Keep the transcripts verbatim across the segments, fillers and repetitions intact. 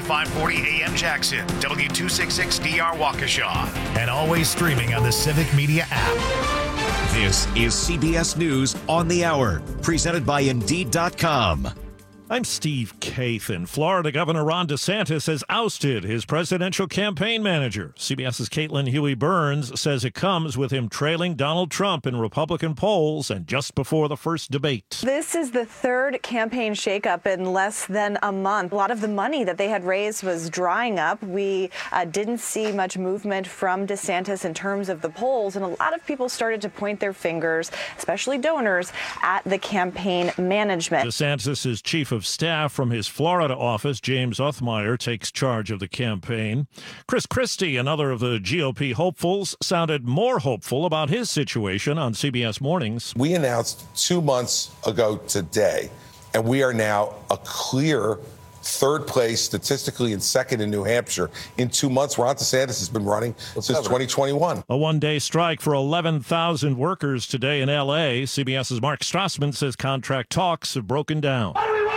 five forty A M Jackson, W two sixty-six D R Waukesha, and always streaming on the Civic Media app. This is C B S News on the Hour, presented by Indeed dot com. I'm Steve Kathan. Florida Governor Ron DeSantis has ousted his presidential campaign manager. CBS's Caitlin Huey-Burns says it comes with him trailing Donald Trump in Republican polls and just before the first debate. This is the third campaign shakeup in less than a month. A lot of the money that they had raised was drying up. We uh, didn't see much movement from DeSantis in terms of the polls, and a lot of people started to point their fingers, especially donors, at the campaign management. DeSantis' chief of staff from his Florida office, James Othmeyer, takes charge of the campaign. Chris Christie, another of the G O P hopefuls, sounded more hopeful about his situation on C B S Mornings. We announced two months ago today, and we are now a clear third place statistically and second in New Hampshire. In two months, Ron DeSantis has been running since twenty twenty-one. A one-day strike for eleven thousand workers today in L A. CBS's Mark Strassman says contract talks have broken down. What do we want?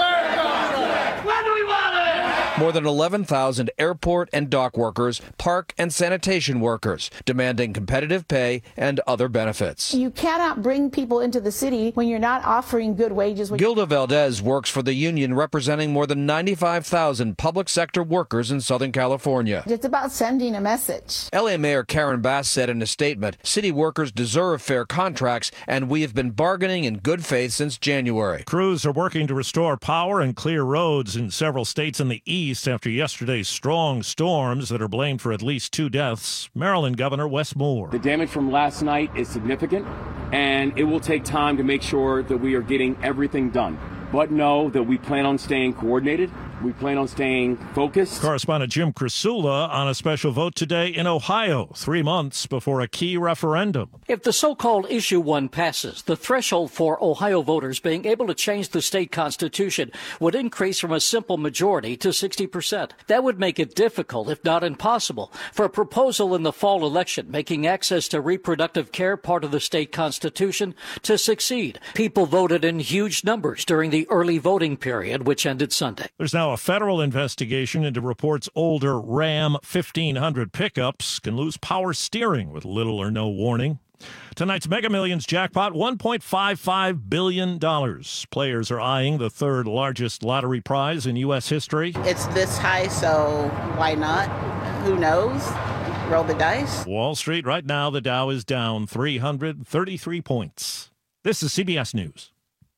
What do we want? More than eleven thousand airport and dock workers, park and sanitation workers, demanding competitive pay and other benefits. You cannot bring people into the city when you're not offering good wages. Gilda Valdez works for the union representing more than ninety-five thousand public sector workers in Southern California. It's about sending a message. L A Mayor Karen Bass said in a statement, city workers deserve fair contracts, and we have been bargaining in good faith since January. Crews are working to restore power and clear roads in several states in the east after yesterday's strong storms that are blamed for at least two deaths. Maryland Governor Wes Moore. The damage from last night is significant, and it will take time to make sure that we are getting everything done. But know that we plan on staying coordinated. We plan on staying focused. Correspondent Jim Krasula on a special vote today in Ohio, three months before a key referendum. If the so-called Issue one passes, the threshold for Ohio voters being able to change the state constitution would increase from a simple majority to sixty percent. That would make it difficult, if not impossible, for a proposal in the fall election making access to reproductive care part of the state constitution to succeed. People voted in huge numbers during the early voting period, which ended Sunday. There's now a federal investigation into reports older Ram fifteen hundred pickups can lose power steering with little or no warning. Tonight's Mega Millions jackpot, one point five five billion dollars. Players are eyeing the third largest lottery prize in U S history. It's this high, so why not? Who knows? Roll the dice. Wall Street right now, the Dow is down three hundred thirty-three points. This is C B S News.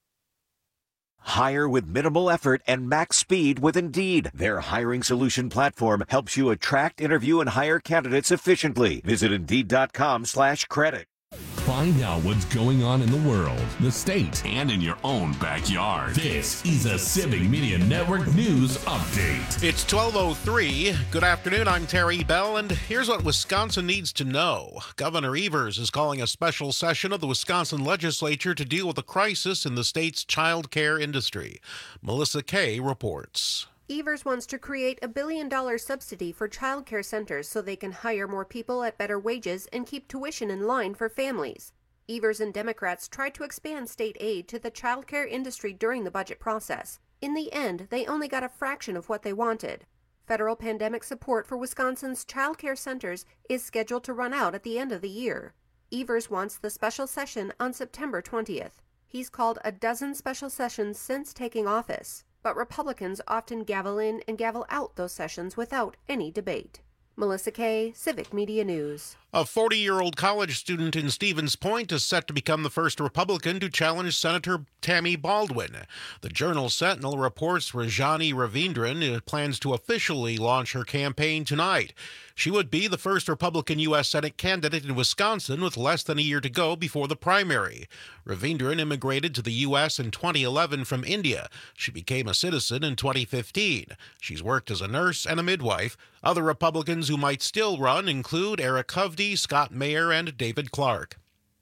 Hire with minimal effort and max speed with Indeed. Their hiring solution platform helps you attract, interview, and hire candidates efficiently. Visit Indeed dot com slash credit. Find out what's going on in the world, the state, and in your own backyard. This is a Civic Media Network News Update. It's twelve oh three. Good afternoon, I'm Terry Bell, and here's what Wisconsin needs to know. Governor Evers is calling a special session of the Wisconsin legislature to deal with a crisis in the state's child care industry. Melissa Kay reports. Evers wants to create a billion dollar subsidy for child care centers so they can hire more people at better wages and keep tuition in line for families. Evers and Democrats tried to expand state aid to the child care industry during the budget process. In the end, they only got a fraction of what they wanted. Federal pandemic support for Wisconsin's child care centers is scheduled to run out at the end of the year. Evers wants the special session on September twentieth. He's called a dozen special sessions since taking office. But Republicans often gavel in and gavel out those sessions without any debate. Melissa Kay, Civic Media News. A forty-year-old college student in Stevens Point is set to become the first Republican to challenge Senator Tammy Baldwin. The Journal Sentinel reports Rajani Ravindran plans to officially launch her campaign tonight. She would be the first Republican U S Senate candidate in Wisconsin with less than a year to go before the primary. Ravindran immigrated to the U S in twenty eleven from India. She became a citizen in twenty fifteen. She's worked as a nurse and a midwife. Other Republicans who might still run include Eric Hovde, Scott Mayer, and David Clark.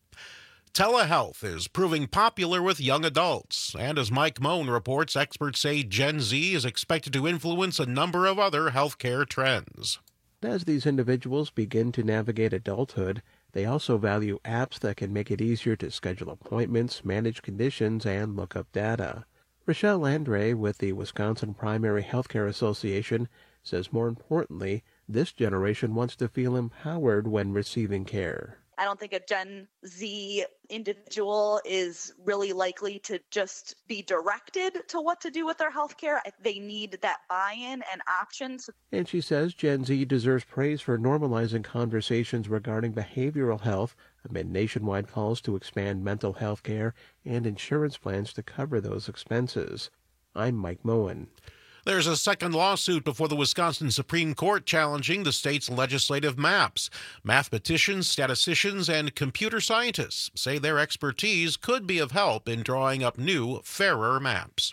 Telehealth is proving popular with young adults, and as Mike Moan reports, experts say Gen Z is expected to influence a number of other healthcare trends. As these individuals begin to navigate adulthood, they also value apps that can make it easier to schedule appointments, manage conditions, and look up data. Rochelle Landry with the Wisconsin Primary Healthcare Association says more importantly, this generation wants to feel empowered when receiving care. I don't think a Gen Z individual is really likely to just be directed to what to do with their health care. They need that buy-in and options. And she says Gen Z deserves praise for normalizing conversations regarding behavioral health amid nationwide calls to expand mental health care and insurance plans to cover those expenses. I'm Mike Moen. There's a second lawsuit before the Wisconsin Supreme Court challenging the state's legislative maps. Mathematicians, statisticians, and computer scientists say their expertise could be of help in drawing up new, fairer maps.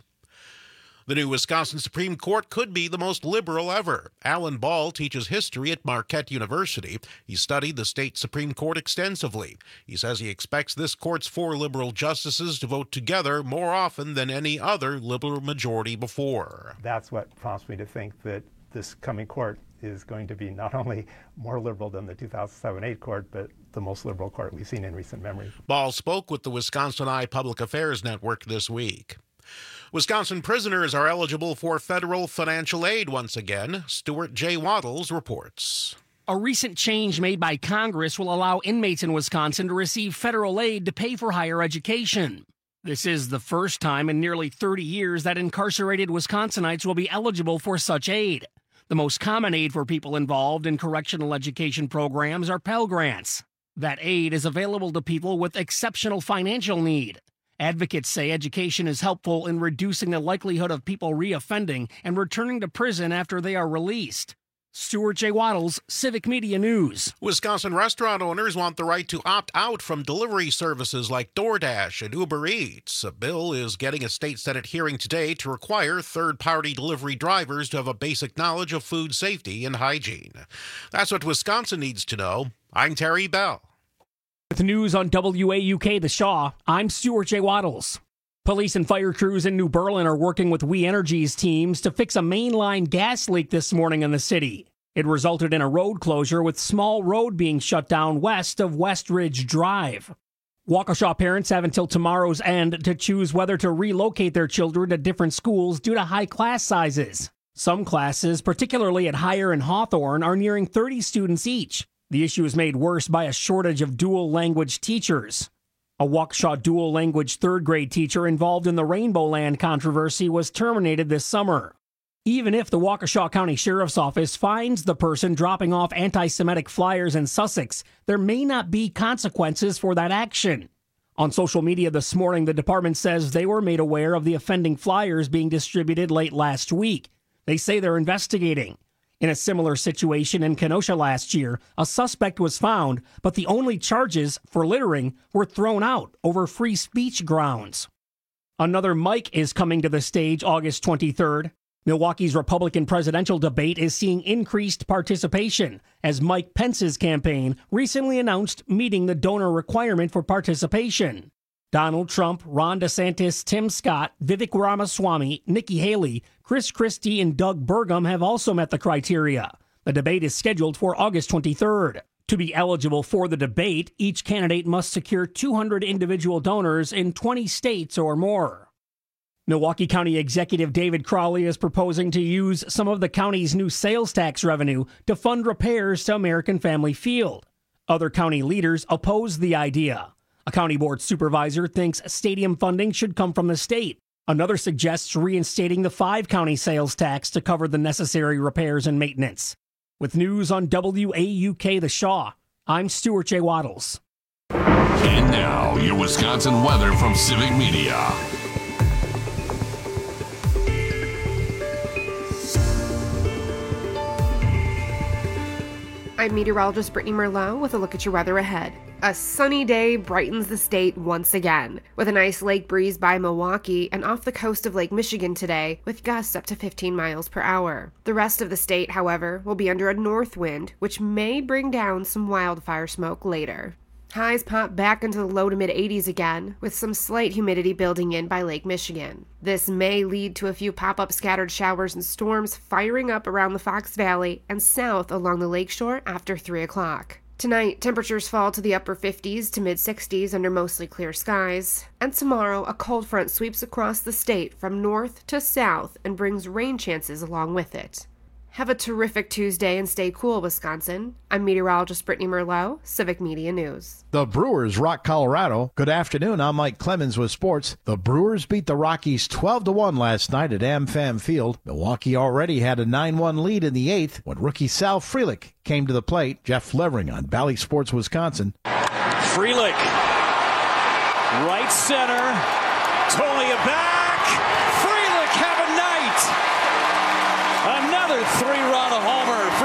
The new Wisconsin Supreme Court could be the most liberal ever. Alan Ball teaches history at Marquette University. He studied the state Supreme Court extensively. He says he expects this court's four liberal justices to vote together more often than any other liberal majority before. That's what prompts me to think that this coming court is going to be not only more liberal than the two thousand seven eight court, but the most liberal court we've seen in recent memory. Ball spoke with the Wisconsin Eye Public Affairs Network this week. Wisconsin prisoners are eligible for federal financial aid once again. Stuart J. Waddles reports. A recent change made by Congress will allow inmates in Wisconsin to receive federal aid to pay for higher education. This is the first time in nearly thirty years that incarcerated Wisconsinites will be eligible for such aid. The most common aid for people involved in correctional education programs are Pell Grants. That aid is available to people with exceptional financial need. Advocates say education is helpful in reducing the likelihood of people reoffending and returning to prison after they are released. Stuart J. Waddles, Civic Media News. Wisconsin restaurant owners want the right to opt out from delivery services like DoorDash and Uber Eats. A bill is getting a state Senate hearing today to require third-party delivery drivers to have a basic knowledge of food safety and hygiene. That's what Wisconsin needs to know. I'm Terry Bell. With news on W A U K The Shaw, I'm Stuart J. Waddles. Police and fire crews in New Berlin are working with We Energies teams to fix a mainline gas leak this morning in the city. It resulted in a road closure with Small Road being shut down west of West Ridge Drive. Waukesha parents have until tomorrow's end to choose whether to relocate their children to different schools due to high class sizes. Some classes, particularly at Higher and Hawthorne, are nearing thirty students each. The issue is made worse by a shortage of dual language teachers. A Waukesha dual language third grade teacher involved in the Rainbow Land controversy was terminated this summer. Even if the Waukesha County Sheriff's Office finds the person dropping off anti-Semitic flyers in Sussex, there may not be consequences for that action. On social media this morning, the department says they were made aware of the offending flyers being distributed late last week. They say they're investigating. In a similar situation in Kenosha last year, a suspect was found, but the only charges for littering were thrown out over free speech grounds. Another Mike is coming to the stage August twenty-third. Milwaukee's Republican presidential debate is seeing increased participation as Mike Pence's campaign recently announced meeting the donor requirement for participation. Donald Trump, Ron DeSantis, Tim Scott, Vivek Ramaswamy, Nikki Haley, Chris Christie, and Doug Burgum have also met the criteria. The debate is scheduled for August twenty-third. To be eligible for the debate, each candidate must secure two hundred individual donors in twenty states or more. Milwaukee County Executive David Crowley is proposing to use some of the county's new sales tax revenue to fund repairs to American Family Field. Other county leaders oppose the idea. A county board supervisor thinks stadium funding should come from the state. Another suggests reinstating the five-county sales tax to cover the necessary repairs and maintenance. With news on W A U K The Shaw, I'm Stuart J. Waddles. And now, your Wisconsin weather from Civic Media. I'm meteorologist Brittany Merlot with a look at your weather ahead. A sunny day brightens the state once again, with a nice lake breeze by Milwaukee and off the coast of Lake Michigan today, with gusts up to fifteen miles per hour. The rest of the state, however, will be under a north wind, which may bring down some wildfire smoke later. Highs pop back into the low to mid eighties again, with some slight humidity building in by Lake Michigan. This may lead to a few pop-up scattered showers and storms firing up around the Fox Valley and south along the lakeshore after three o'clock. Tonight, temperatures fall to the upper fifties to mid-sixties under mostly clear skies. And tomorrow, a cold front sweeps across the state from north to south and brings rain chances along with it. Have a terrific Tuesday and stay cool, Wisconsin. I'm meteorologist Brittany Merlot, Civic Media News. The Brewers rock Colorado. Good afternoon, I'm Mike Clemens with sports. The Brewers beat the Rockies twelve to one last night at AmFam Field. Milwaukee already had a nine one lead in the eighth when rookie Sal Frelick came to the plate. Jeff Levering on Valley Sports Wisconsin. Frelick, right center, Tolia back, Frelick have a night! Another three-run homer for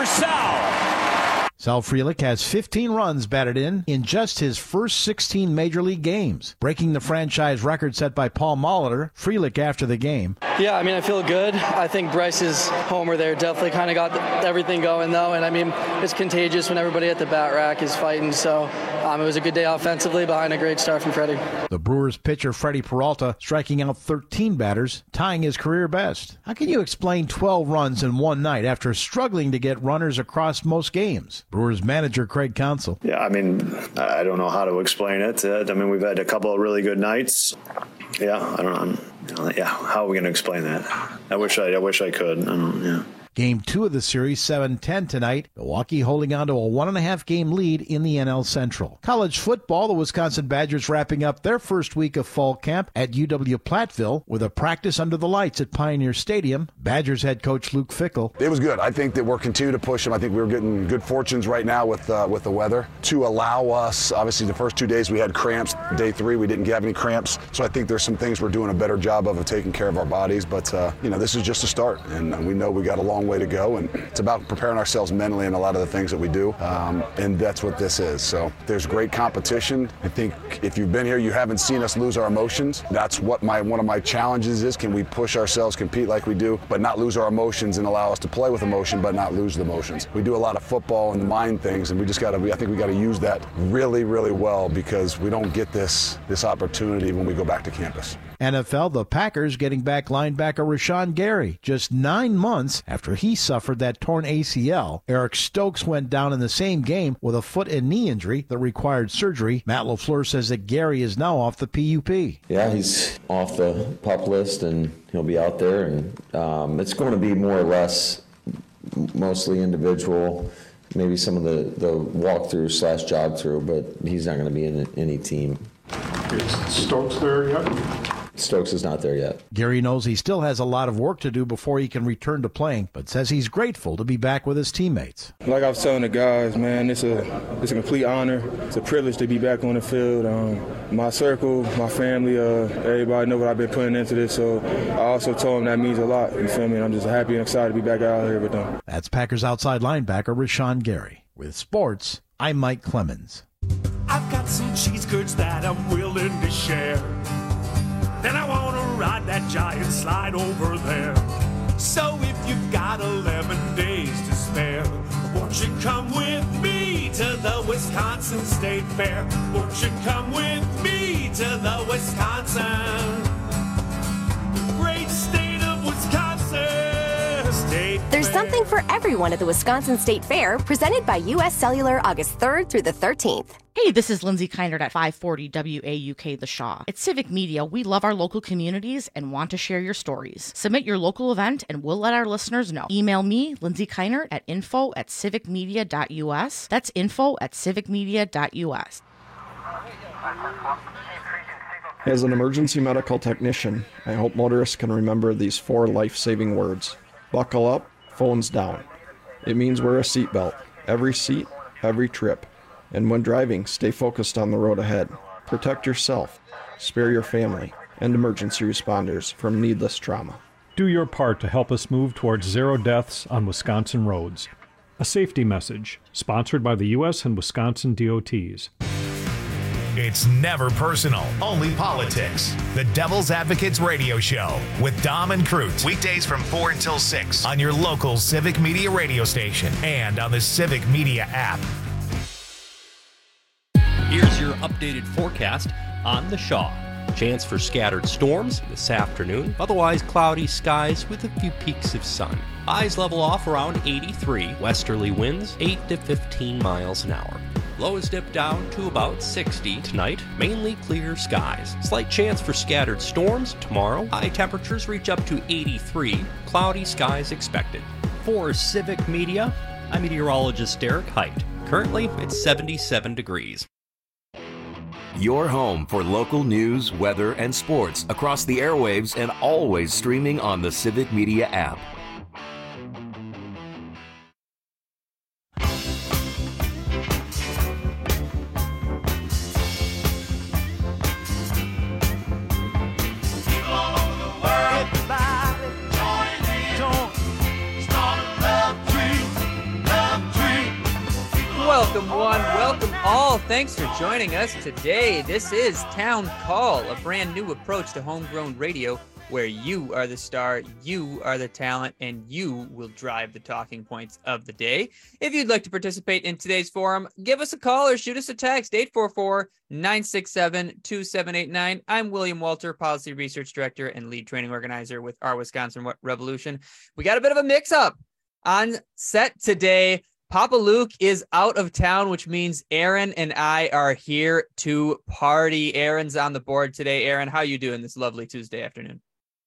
Sal. Sal Frelick has fifteen runs batted in in just his first sixteen Major League games, breaking the franchise record set by Paul Molitor. Frelick after the game. Yeah, I mean, I feel good. I think Bryce's homer there definitely kind of got the, everything going, though. And, I mean, it's contagious when everybody at the bat rack is fighting. So um, it was a good day offensively behind a great start from Freddie. The Brewers pitcher Freddie Peralta striking out thirteen batters, tying his career best. How can you explain twelve runs in one night after struggling to get runners across most games? Brewers manager Craig Counsell. Yeah, I mean, I don't know how to explain it. Uh, I mean, we've had a couple of really good nights. Yeah, I don't know. Yeah, how are we going to explain that? I wish I, I wish I could. I don't. Yeah. Game two of the series, seven ten tonight. Milwaukee holding on to a one-and-a-half game lead in the N L Central. College football, the Wisconsin Badgers wrapping up their first week of fall camp at U W Platteville with a practice under the lights at Pioneer Stadium. Badgers head coach Luke Fickell. It was good. I think that we're continuing to push them. I think we're getting good fortunes right now with uh, with the weather to allow us. Obviously, the first two days we had cramps. Day three, we didn't have any cramps. So I think there's some things we're doing a better job of, of taking care of our bodies. But, uh, you know, this is just a start. And we know we got a long way to go, and it's about preparing ourselves mentally in a lot of the things that we do, um, and that's what this is. So there's great competition. I think if you've been here, you haven't seen us lose our emotions. That's what my one of my challenges is. Can we push ourselves, compete like we do, but not lose our emotions, and allow us to play with emotion but not lose the emotions? We do a lot of football and mind things, and we just got to I think we got to use that really really well, because we don't get this this opportunity when we go back to campus. N F L, the Packers getting back linebacker Rashawn Gary just nine months after he suffered that torn A C L. Eric Stokes went down in the same game with a foot and knee injury that required surgery. Matt LaFleur says that Gary is now off the P U P. Yeah, he's off the PUP list, and he'll be out there, and um, it's going to be more or less mostly individual, maybe some of the, the walkthrough slash jog through, but he's not going to be in any team. Is Stokes there yet? Stokes is not there yet. Gary knows he still has a lot of work to do before he can return to playing, but says he's grateful to be back with his teammates. Like I was telling the guys, man, it's a it's a complete honor. It's a privilege to be back on the field. Um, my circle, my family, uh, everybody know what I've been putting into this, so I also told them that means a lot. You feel me? And I'm just happy and excited to be back out here with them. That's Packers outside linebacker Rashawn Gary. With sports, I'm Mike Clemens. I've got some cheese curds that I'm willing to share. Then I want to ride that giant slide over there. So if you've got eleven days to spare, won't you come with me to the Wisconsin State Fair? Won't you come with me to the Wisconsin, the great state of Wisconsin State There's Fair. something for everyone at the Wisconsin State Fair, presented by U S Cellular August third through the thirteenth. Hey, this is Lindsay Keinert at five forty W A U K The Shaw. At Civic Media, we love our local communities and want to share your stories. Submit your local event and we'll let our listeners know. Email me, Lindsay Keinert, at info at civicmedia.us. That's info at civicmedia.us. As an emergency medical technician, I hope motorists can remember these four life-saving words. Buckle up, phones down. It means wear a seatbelt, every seat, every trip. And when driving, stay focused on the road ahead. Protect yourself, spare your family, and emergency responders from needless trauma. Do your part to help us move towards zero deaths on Wisconsin roads. A safety message, sponsored by the U S and Wisconsin D O Ts. It's never personal, only politics. The Devil's Advocates Radio Show with Dom and Cruz. Weekdays from four until six on your local Civic Media radio station and on the Civic Media app. Here's your updated forecast on the Shaw. Chance for scattered storms this afternoon, otherwise cloudy skies with a few peaks of sun. Highs level off around eighty-three, westerly winds eight to fifteen miles an hour. Lows dip down to about sixty tonight. Mainly clear skies. Slight chance for scattered storms tomorrow. High temperatures reach up to eighty-three. Cloudy skies expected. For Civic Media, I'm meteorologist Derek Height. Currently, it's seventy-seven degrees. Your home for local news, weather, and sports across the airwaves and always streaming on the Civic Media app. Welcome one, welcome all. Thanks for joining us today. This is Town Call, a brand new approach to homegrown radio where you are the star, you are the talent, and you will drive the talking points of the day. If you'd like to participate in today's forum, give us a call or shoot us a text, eight four four, nine six seven, two seven eight nine. I'm William Walter, Policy Research Director and Lead Training Organizer with our Wisconsin Revolution. We got a bit of a mix-up on set today. Papa Luke is out of town, which means Aaron and I are here to party. Aaron's on the board today. Aaron, how you doing this lovely Tuesday afternoon?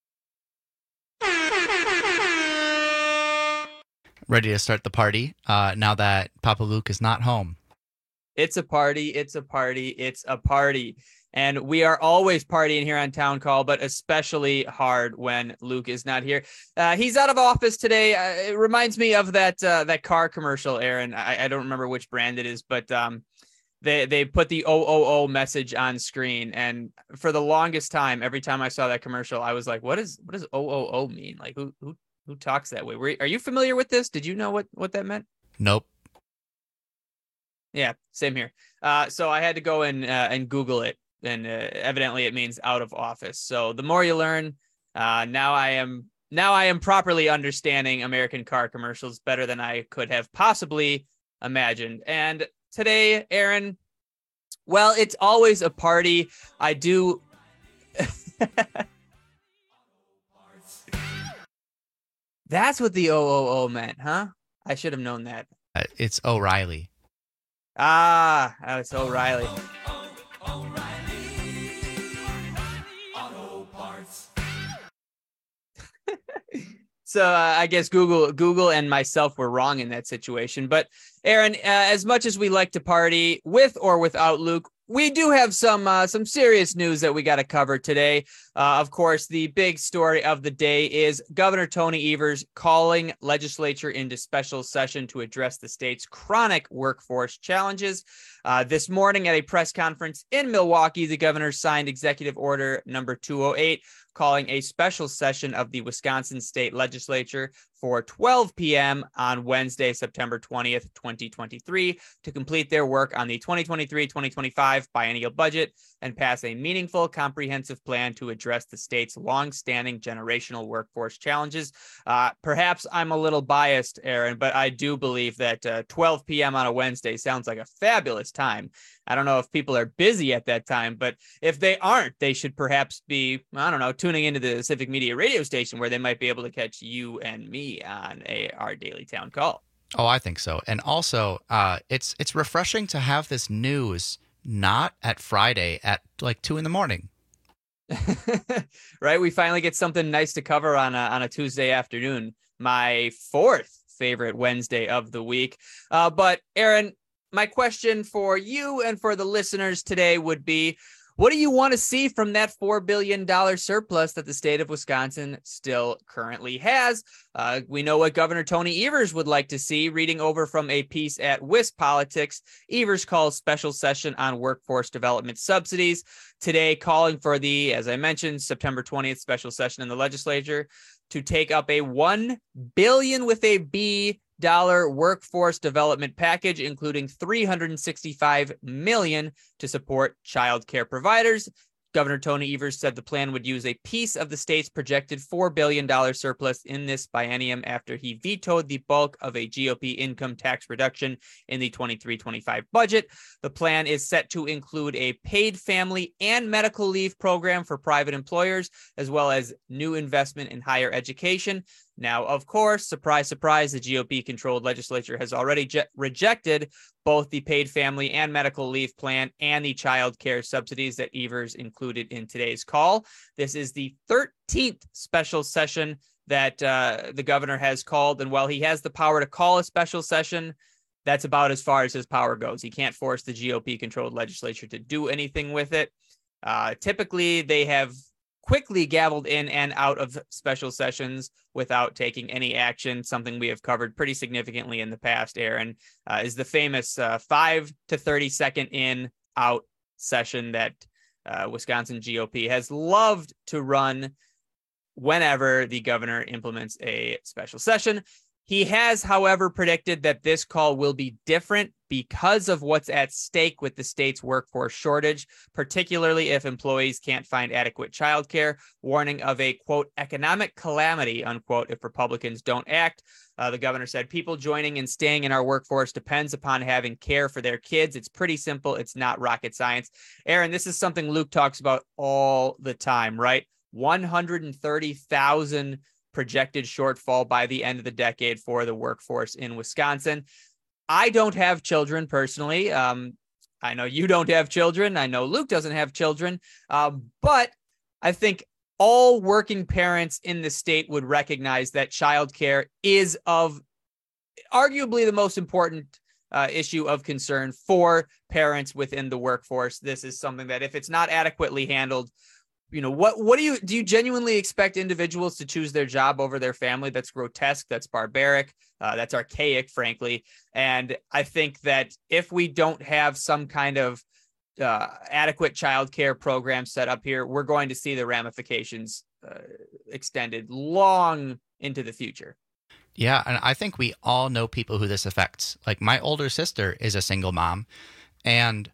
Ready to start the party uh, now that Papa Luke is not home. It's a party. It's a party. It's a party. And we are always partying here on Town Call, but especially hard when Luke is not here. Uh, he's out of office today. Uh, it reminds me of that uh, that car commercial, Aaron. I, I don't remember which brand it is, but um, they they put the O O O message on screen. And for the longest time, every time I saw that commercial, I was like, what is what does O O O mean? Like, who who who talks that way? Were, are you familiar with this? Did you know what, what that meant? Nope. Yeah, same here. Uh, so I had to go and uh, and Google it. And uh, evidently it means out of office. So the more you learn, uh, now I am now I am properly understanding American car commercials better than I could have possibly imagined. And today, Aaron, well, it's always a party. I do. That's what the O O O meant, huh? I should have known that. Uh, it's O'Reilly. Ah, oh, it's O'Reilly. So uh, I guess Google, Google and myself were wrong in that situation. But Aaron, uh, as much as we like to party with or without Luke, we do have some uh, some serious news that we got to cover today. Uh, of course, the big story of the day is Governor Tony Evers calling legislature into special session to address the state's chronic workforce challenges. Uh, this morning at a press conference in Milwaukee, the governor signed Executive Order number two oh eight, calling a special session of the Wisconsin State Legislature for twelve p.m. on Wednesday, September twentieth, twenty twenty-three, to complete their work on the twenty twenty-three twenty twenty-five biennial budget and pass a meaningful, comprehensive plan to address the state's long-standing generational workforce challenges. Uh, perhaps I'm a little biased, Aaron, but I do believe that uh, twelve p.m. on a Wednesday sounds like a fabulous time. I don't know if people are busy at that time, but if they aren't, they should perhaps be, I don't know, tuning into the Civic Media radio station where they might be able to catch you and me on a our daily Town Call. Oh, I think so. And also, uh, it's it's refreshing to have this news not at Friday at like two in the morning. Right? We finally get something nice to cover on a, on a Tuesday afternoon, my fourth favorite Wednesday of the week. Uh, but Aaron, my question for you and for the listeners today would be, what do you want to see from that four billion dollars surplus that the state of Wisconsin still currently has? Uh, we know what Governor Tony Evers would like to see. Reading over from a piece at WisPolitics, Evers calls special session on workforce development subsidies. Today, calling for the, as I mentioned, September twentieth special session in the legislature to take up a one billion dollars with a B dollar workforce development package, including three hundred sixty-five million dollars to support child care providers. Governor Tony Evers said the plan would use a piece of the state's projected four billion dollars surplus in this biennium after he vetoed the bulk of a G O P income tax reduction in the twenty-three twenty-five budget. The plan is set to include a paid family and medical leave program for private employers, as well as new investment in higher education. Now, of course, surprise, surprise, the G O P-controlled legislature has already je- rejected both the paid family and medical leave plan and the child care subsidies that Evers included in today's call. This is the thirteenth special session that uh, the governor has called. And while he has the power to call a special session, that's about as far as his power goes. He can't force the G O P-controlled legislature to do anything with it. Uh, typically, they have quickly gavelled in and out of special sessions without taking any action. Something we have covered pretty significantly in the past, Aaron, uh, is the famous uh, five to thirty second in out session that uh, Wisconsin G O P has loved to run whenever the governor implements a special session. He has, however, predicted that this call will be different because of what's at stake with the state's workforce shortage, particularly if employees can't find adequate childcare, warning of a, quote, economic calamity, unquote, if Republicans don't act. Uh, the governor said people joining and staying in our workforce depends upon having care for their kids. It's pretty simple. It's not rocket science. Aaron, this is something Luke talks about all the time, right? one hundred thirty thousand projected shortfall by the end of the decade for the workforce in Wisconsin. I don't have children personally. Um, I know you don't have children. I know Luke doesn't have children. Uh, but I think all working parents in the state would recognize that childcare is of arguably the most important uh, issue of concern for parents within the workforce. This is something that if it's not adequately handled, you know, what, what do you, do you genuinely expect individuals to choose their job over their family? That's grotesque. That's barbaric. Uh, that's archaic, frankly. And I think that if we don't have some kind of uh, adequate childcare program set up here, we're going to see the ramifications uh, extended long into the future. Yeah. And I think we all know people who this affects. Like my older sister is a single mom, and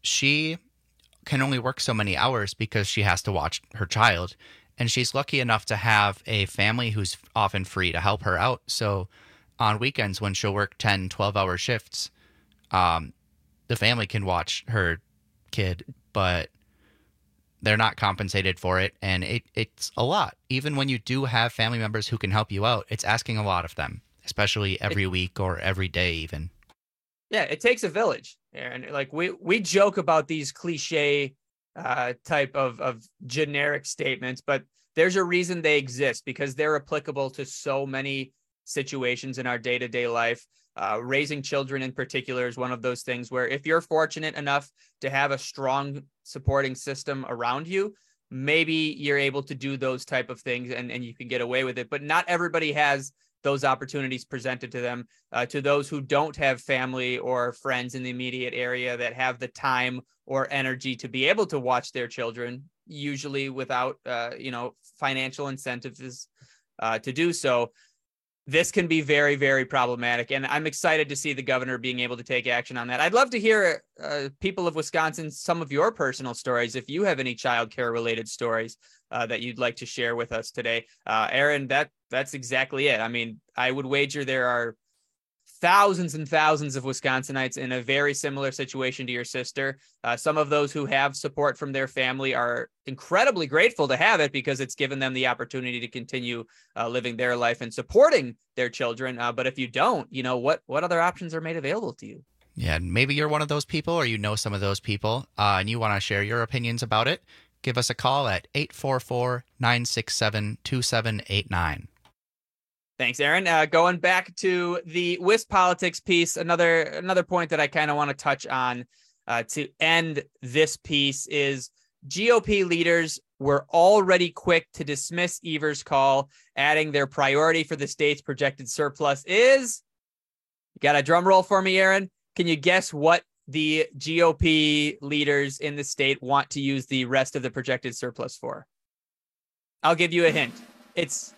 she can only work so many hours because she has to watch her child. And she's lucky enough to have a family who's often free to help her out. So on weekends when she'll work ten, twelve hour shifts, um, the family can watch her kid, but they're not compensated for it. And it, it's a lot. Even when you do have family members who can help you out, it's asking a lot of them, especially every it, week or every day even. Yeah, it takes a village. And like we we joke about these cliche uh, type of, of generic statements, but there's a reason they exist, because they're applicable to so many situations in our day-to-day life. Uh, raising children in particular is one of those things where if you're fortunate enough to have a strong supporting system around you, maybe you're able to do those type of things and, and you can get away with it. But not everybody has those opportunities presented to them. Uh, to those who don't have family or friends in the immediate area that have the time or energy to be able to watch their children, usually without, uh, you know, financial incentives uh, to do so, this can be very, very problematic. And I'm excited to see the governor being able to take action on that. I'd love to hear uh, people of Wisconsin, some of your personal stories, if you have any childcare related stories uh, that you'd like to share with us today. Uh, Aaron, that that's exactly it. I mean, I would wager there are thousands and thousands of Wisconsinites in a very similar situation to your sister. Uh, some of those who have support from their family are incredibly grateful to have it because it's given them the opportunity to continue uh, living their life and supporting their children. Uh, but if you don't, you know, what, what other options are made available to you? Yeah, maybe you're one of those people or you know some of those people uh, and you want to share your opinions about it. Give us a call at eight four four, nine six seven, two seven eight nine. Thanks, Aaron. Uh, going back to the Wisp politics piece, another another point that I kind of want to touch on uh, to end this piece is G O P leaders were already quick to dismiss Evers' call, adding their priority for the state's projected surplus is, you got a drum roll for me, Aaron? Can you guess what the G O P leaders in the state want to use the rest of the projected surplus for? I'll give you a hint. It's...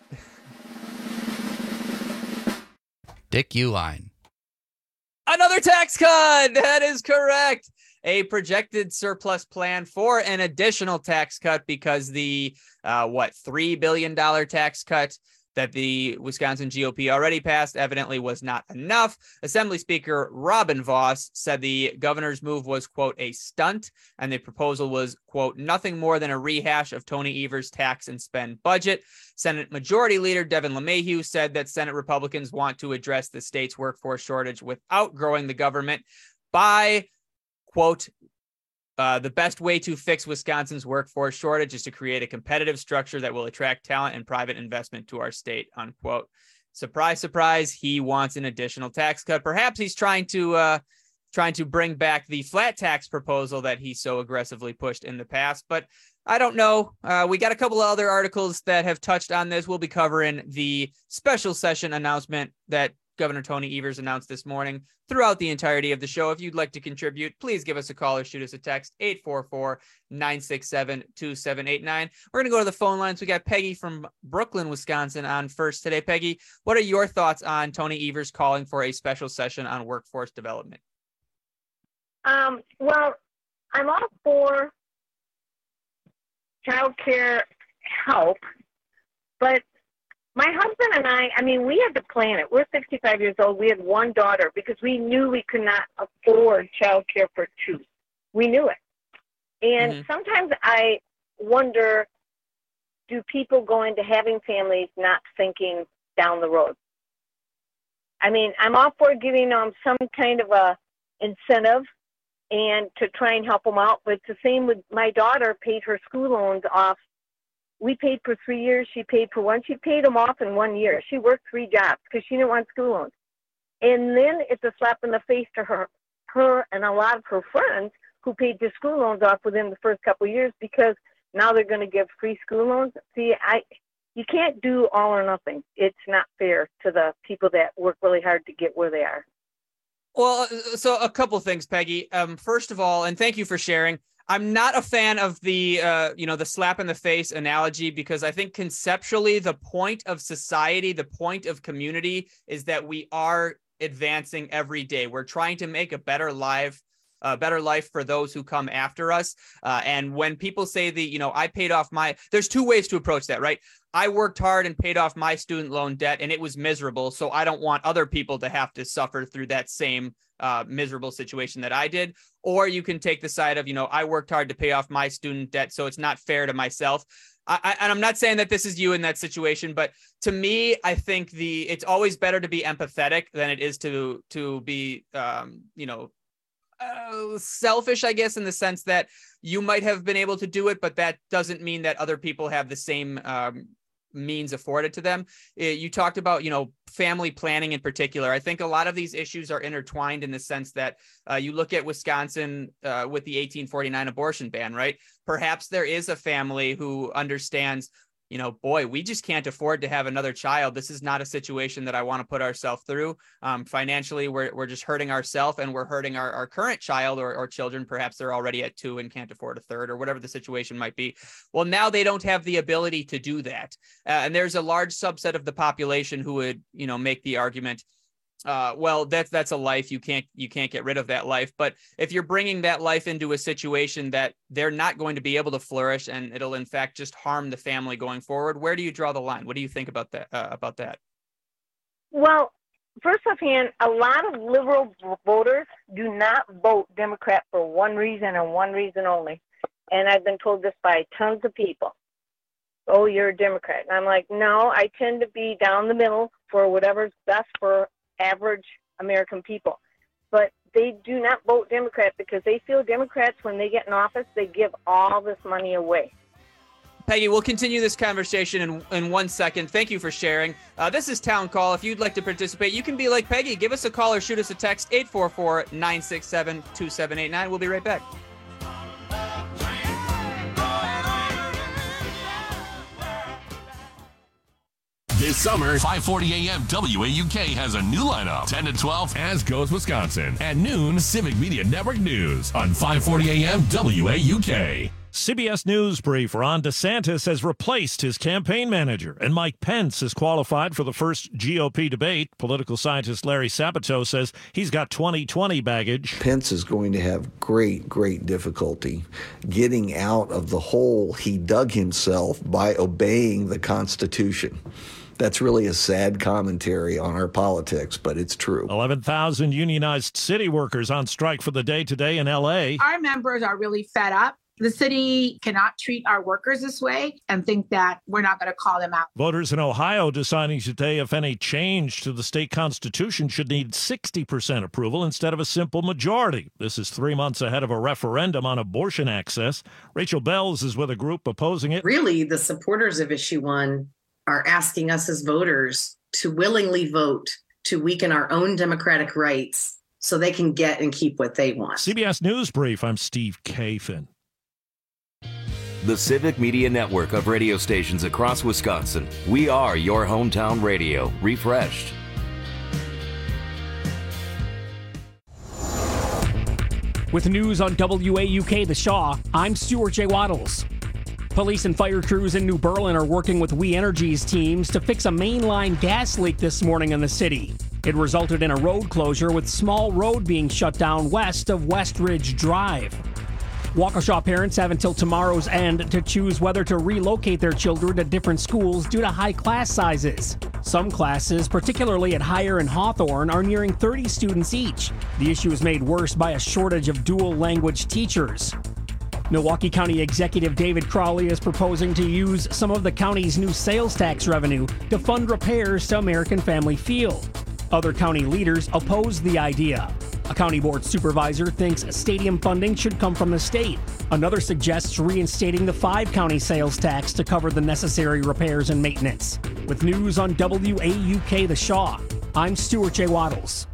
Dick Uihlein. Another tax cut. That is correct. A projected surplus plan for an additional tax cut because the, uh, what, three billion dollars tax cut that the Wisconsin G O P already passed evidently was not enough. Assembly Speaker Robin Vos said the governor's move was, quote, a stunt, and the proposal was, quote, nothing more than a rehash of Tony Evers' tax and spend budget. Senate Majority Leader Devin LeMahieu said that Senate Republicans want to address the state's workforce shortage without growing the government by, quote, Uh, the best way to fix Wisconsin's workforce shortage is to create a competitive structure that will attract talent and private investment to our state, unquote. Surprise, surprise, he wants an additional tax cut. Perhaps he's trying to uh, trying to bring back the flat tax proposal that he so aggressively pushed in the past. But I don't know. Uh, we got a couple of other articles that have touched on this. We'll be covering the special session announcement that Governor Tony Evers announced this morning throughout the entirety of the show. If you'd like to contribute, please give us a call or shoot us a text, eight four four, nine six seven, two seven eight nine. We're going to go to the phone lines. We got Peggy from Brooklyn, Wisconsin on first today. Peggy, what are your thoughts on Tony Evers calling for a special session on workforce development? Um, well, I'm all for child care help, but my husband and I, I mean, we had to plan it. We're sixty-five years old. We had one daughter because we knew we could not afford child care for two. We knew it. And mm-hmm. sometimes I wonder, do people go into having families not thinking down the road? I mean, I'm all for giving them some kind of a incentive and to try and help them out. But it's the same with my daughter paid her school loans off. We paid for three years. She paid for one. She paid them off in one year. She worked three jobs because she didn't want school loans. And then it's a slap in the face to her, her and a lot of her friends who paid their school loans off within the first couple of years because now they're going to give free school loans. See, I, you can't do all or nothing. It's not fair to the people that work really hard to get where they are. Well, so a couple things, Peggy. Um, first of all, and thank you for sharing. I'm not a fan of the, uh, you know, the slap in the face analogy because I think conceptually the point of society, the point of community is that we are advancing every day. We're trying to make a better life, a better life for those who come after us. Uh, and when people say the, you know, I paid off my, there's two ways to approach that, right? I worked hard and paid off my student loan debt and it was miserable. So I don't want other people to have to suffer through that same uh, miserable situation that I did. Or you can take the side of, you know, I worked hard to pay off my student debt, so it's not fair to myself. I, I, and I'm not saying that this is you in that situation, but to me, I think the it's always better to be empathetic than it is to to be, um, you know, uh, selfish, I guess, in the sense that you might have been able to do it, but that doesn't mean that other people have the same um, means afforded to them. You talked about, you know, family planning in particular. I think a lot of these issues are intertwined in the sense that uh, you look at Wisconsin uh, with the eighteen forty-nine abortion ban, right? Perhaps there is a family who understands, you know, boy, we just can't afford to have another child. This is not a situation that I want to put ourselves through. Um, financially, we're we're just hurting ourselves and we're hurting our, our current child or, or children. Perhaps they're already at two and can't afford a third or whatever the situation might be. Well, now they don't have the ability to do that. Uh, and there's a large subset of the population who would, you know, make the argument, uh, well, that's that's a life. You can't you can't get rid of that life. But if you're bringing that life into a situation that they're not going to be able to flourish and it'll in fact just harm the family going forward, where do you draw the line? What do you think about that? Uh, about that? Well, first offhand, a lot of liberal voters do not vote Democrat for one reason and one reason only. And I've been told this by tons of people. Oh, you're a Democrat. And I'm like, no, I tend to be down the middle for whatever's best for average American people. But they do not vote Democrat because they feel Democrats, when they get in office, they give all this money away. Peggy, we'll continue this conversation in, in one second. Thank you for sharing. Uh, this is Town Call. If you'd like to participate, you can be like Peggy. Give us a call or shoot us a text, eight four four, nine six seven, two seven eight nine. We'll be right back. This summer, five forty A M W A U K has a new lineup. ten to twelve, As Goes Wisconsin. At noon, Civic Media Network News on five forty A M W A U K. C B S News brief. Ron DeSantis has replaced his campaign manager, and Mike Pence is qualified for the first G O P debate. Political scientist Larry Sabato says he's got twenty twenty baggage. Pence is going to have great, great difficulty getting out of the hole he dug himself by obeying the Constitution. that's really a sad commentary on our politics, but it's true. eleven thousand unionized city workers on strike for the day today in L A. Our members are really fed up. The city cannot treat our workers this way and think that we're not going to call them out. Voters in Ohio deciding today if any change to the state constitution should need sixty percent approval instead of a simple majority. This is three months ahead of a referendum on abortion access. Rachel Bells is with a group opposing it. Really, the supporters of Issue One are asking us as voters to willingly vote to weaken our own democratic rights so they can get and keep what they want. C B S News Brief, I'm Steve Kafin. The Civic Media Network of radio stations across Wisconsin. We are your hometown radio, refreshed. With news on W A U K The Shaw, I'm Stuart J. Waddles. Police and fire crews in New Berlin are working with We Energies teams to fix a mainline gas leak this morning in the city. It resulted in a road closure with Small Road being shut down west of West Ridge Drive. Waukesha parents have until tomorrow's end to choose whether to relocate their children to different schools due to high class sizes. Some classes, particularly at Higher and Hawthorne, are nearing thirty students each. The issue is made worse by a shortage of dual language teachers. Milwaukee County Executive David Crowley is proposing to use some of the county's new sales tax revenue to fund repairs to American Family Field. Other county leaders oppose the idea. A county board supervisor thinks stadium funding should come from the state. Another suggests reinstating the five-county sales tax to cover the necessary repairs and maintenance. With news on W A U K The Shaw, I'm Stuart J. Waddles.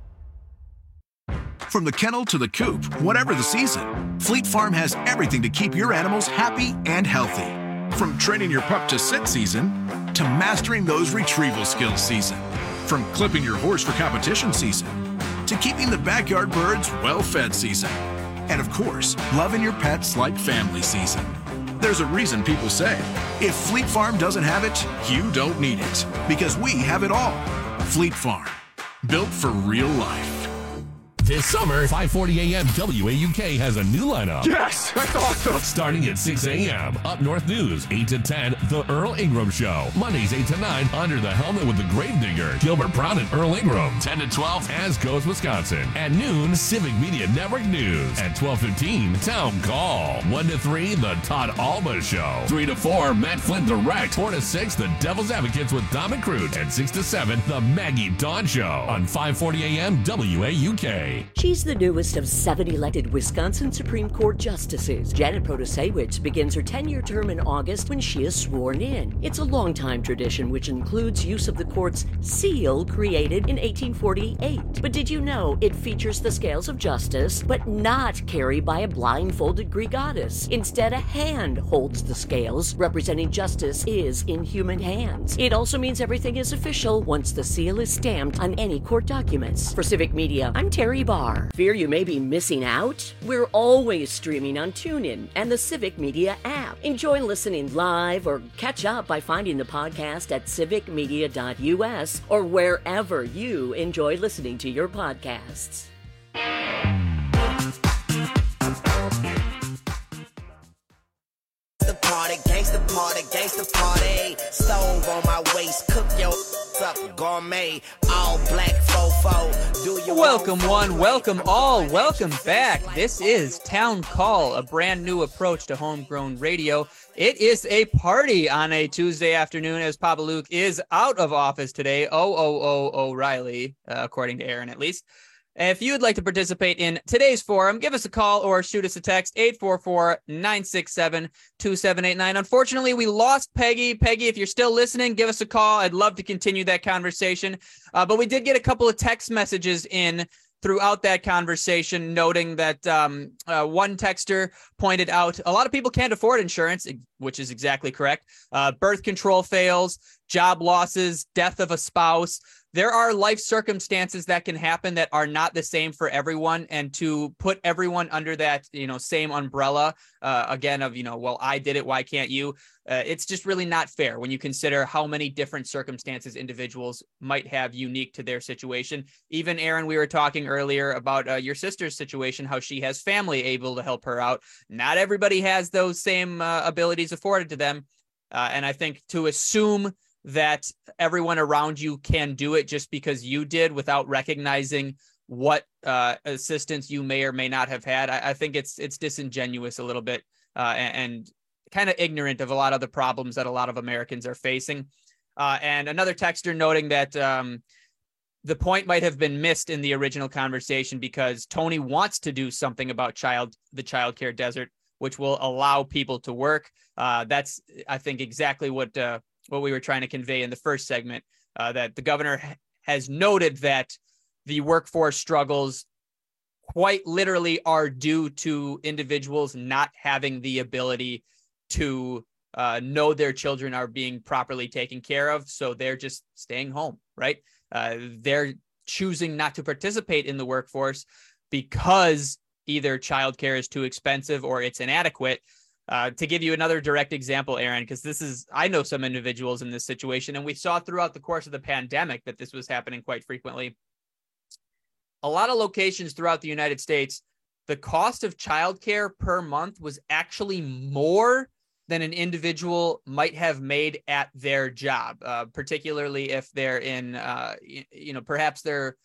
From the kennel to the coop, whatever the season, Fleet Farm has everything to keep your animals happy and healthy. From training your pup to sit season to mastering those retrieval skills season. From clipping your horse for competition season to keeping the backyard birds well-fed season. And of course, loving your pets like family season. There's a reason people say, if Fleet Farm doesn't have it, you don't need it. Because we have it all. Fleet Farm, built for real life. This summer, five forty a.m. W A U K has a new lineup. Yes, that's awesome. Starting at six a.m. Up North News, eight to ten, The Earl Ingram Show. Mondays, eight to nine, Under the Helmet with the Gravedigger, Gilbert Brown and Earl Ingram. ten to twelve, As Goes Wisconsin. At noon, Civic Media Network News. At twelve fifteen, Town Call. one to three, The Todd Alba Show. three to four, Matt Flynn Direct. four to six, The Devil's Advocates with Dom and Crute. And six to seven, The Maggie Dawn Show. On five forty a.m. W A U K. She's the newest of seven elected Wisconsin Supreme Court justices. Janet Protasewicz begins her ten-year term in August when she is sworn in. It's a long-time tradition which includes use of the court's seal created in eighteen forty-eight. But did you know it features the scales of justice, but not carried by a blindfolded Greek goddess? Instead, a hand holds the scales, representing justice is in human hands. It also means everything is official once the seal is stamped on any court documents. For Civic Media, I'm Terry Barr. Fear you may be missing out? We're always streaming on TuneIn and the Civic Media app. Enjoy listening live or catch up by finding the podcast at civic media dot u s or wherever you enjoy listening to your podcasts. The party, gangsta party, gangsta party. Stove on my waist, cook your up, gourmet, all black fofo. Do you welcome one, welcome all, welcome back. This is Town Call, a brand new approach to homegrown radio. It is a party on a Tuesday afternoon as Papa Luke is out of office today. Oh, oh, oh, O'Reilly, uh, according to Aaron at least. If you'd like to participate in today's forum, give us a call or shoot us a text, eight four four, nine six seven, two seven eight nine. Unfortunately, we lost Peggy. Peggy, if you're still listening, give us a call. I'd love to continue that conversation. Uh, but we did get a couple of text messages in throughout that conversation, noting that um, uh, one texter pointed out a lot of people can't afford insurance, which is exactly correct. Uh, birth control fails, job losses, death of a spouse. There are life circumstances that can happen that are not the same for everyone, and to put everyone under that, you know, same umbrella, uh, again, of, you know, well, I did it, why can't you? Uh, it's just really not fair when you consider how many different circumstances individuals might have unique to their situation. Even Aaron, we were talking earlier about uh, your sister's situation, how she has family able to help her out. Not everybody has those same uh, abilities afforded to them. Uh, and I think to assume that everyone around you can do it just because you did without recognizing what uh, assistance you may or may not have had. I, I think it's it's disingenuous a little bit uh, and, and kind of ignorant of a lot of the problems that a lot of Americans are facing. Uh, and another texter noting that um, the point might have been missed in the original conversation because Tony wants to do something about child the child care desert, which will allow people to work. Uh, that's, I think, exactly what uh, what we were trying to convey in the first segment, uh, that the governor has noted that the workforce struggles quite literally are due to individuals not having the ability to uh, know their children are being properly taken care of. So they're just staying home, right? Uh, they're choosing not to participate in the workforce because either childcare is too expensive or it's inadequate. Uh, to give you another direct example, Aaron, because this is, I know some individuals in this situation, and we saw throughout the course of the pandemic that this was happening quite frequently. A lot of locations throughout the United States, the cost of childcare per month was actually more than an individual might have made at their job, uh, particularly if they're in, uh, you, you know, perhaps they're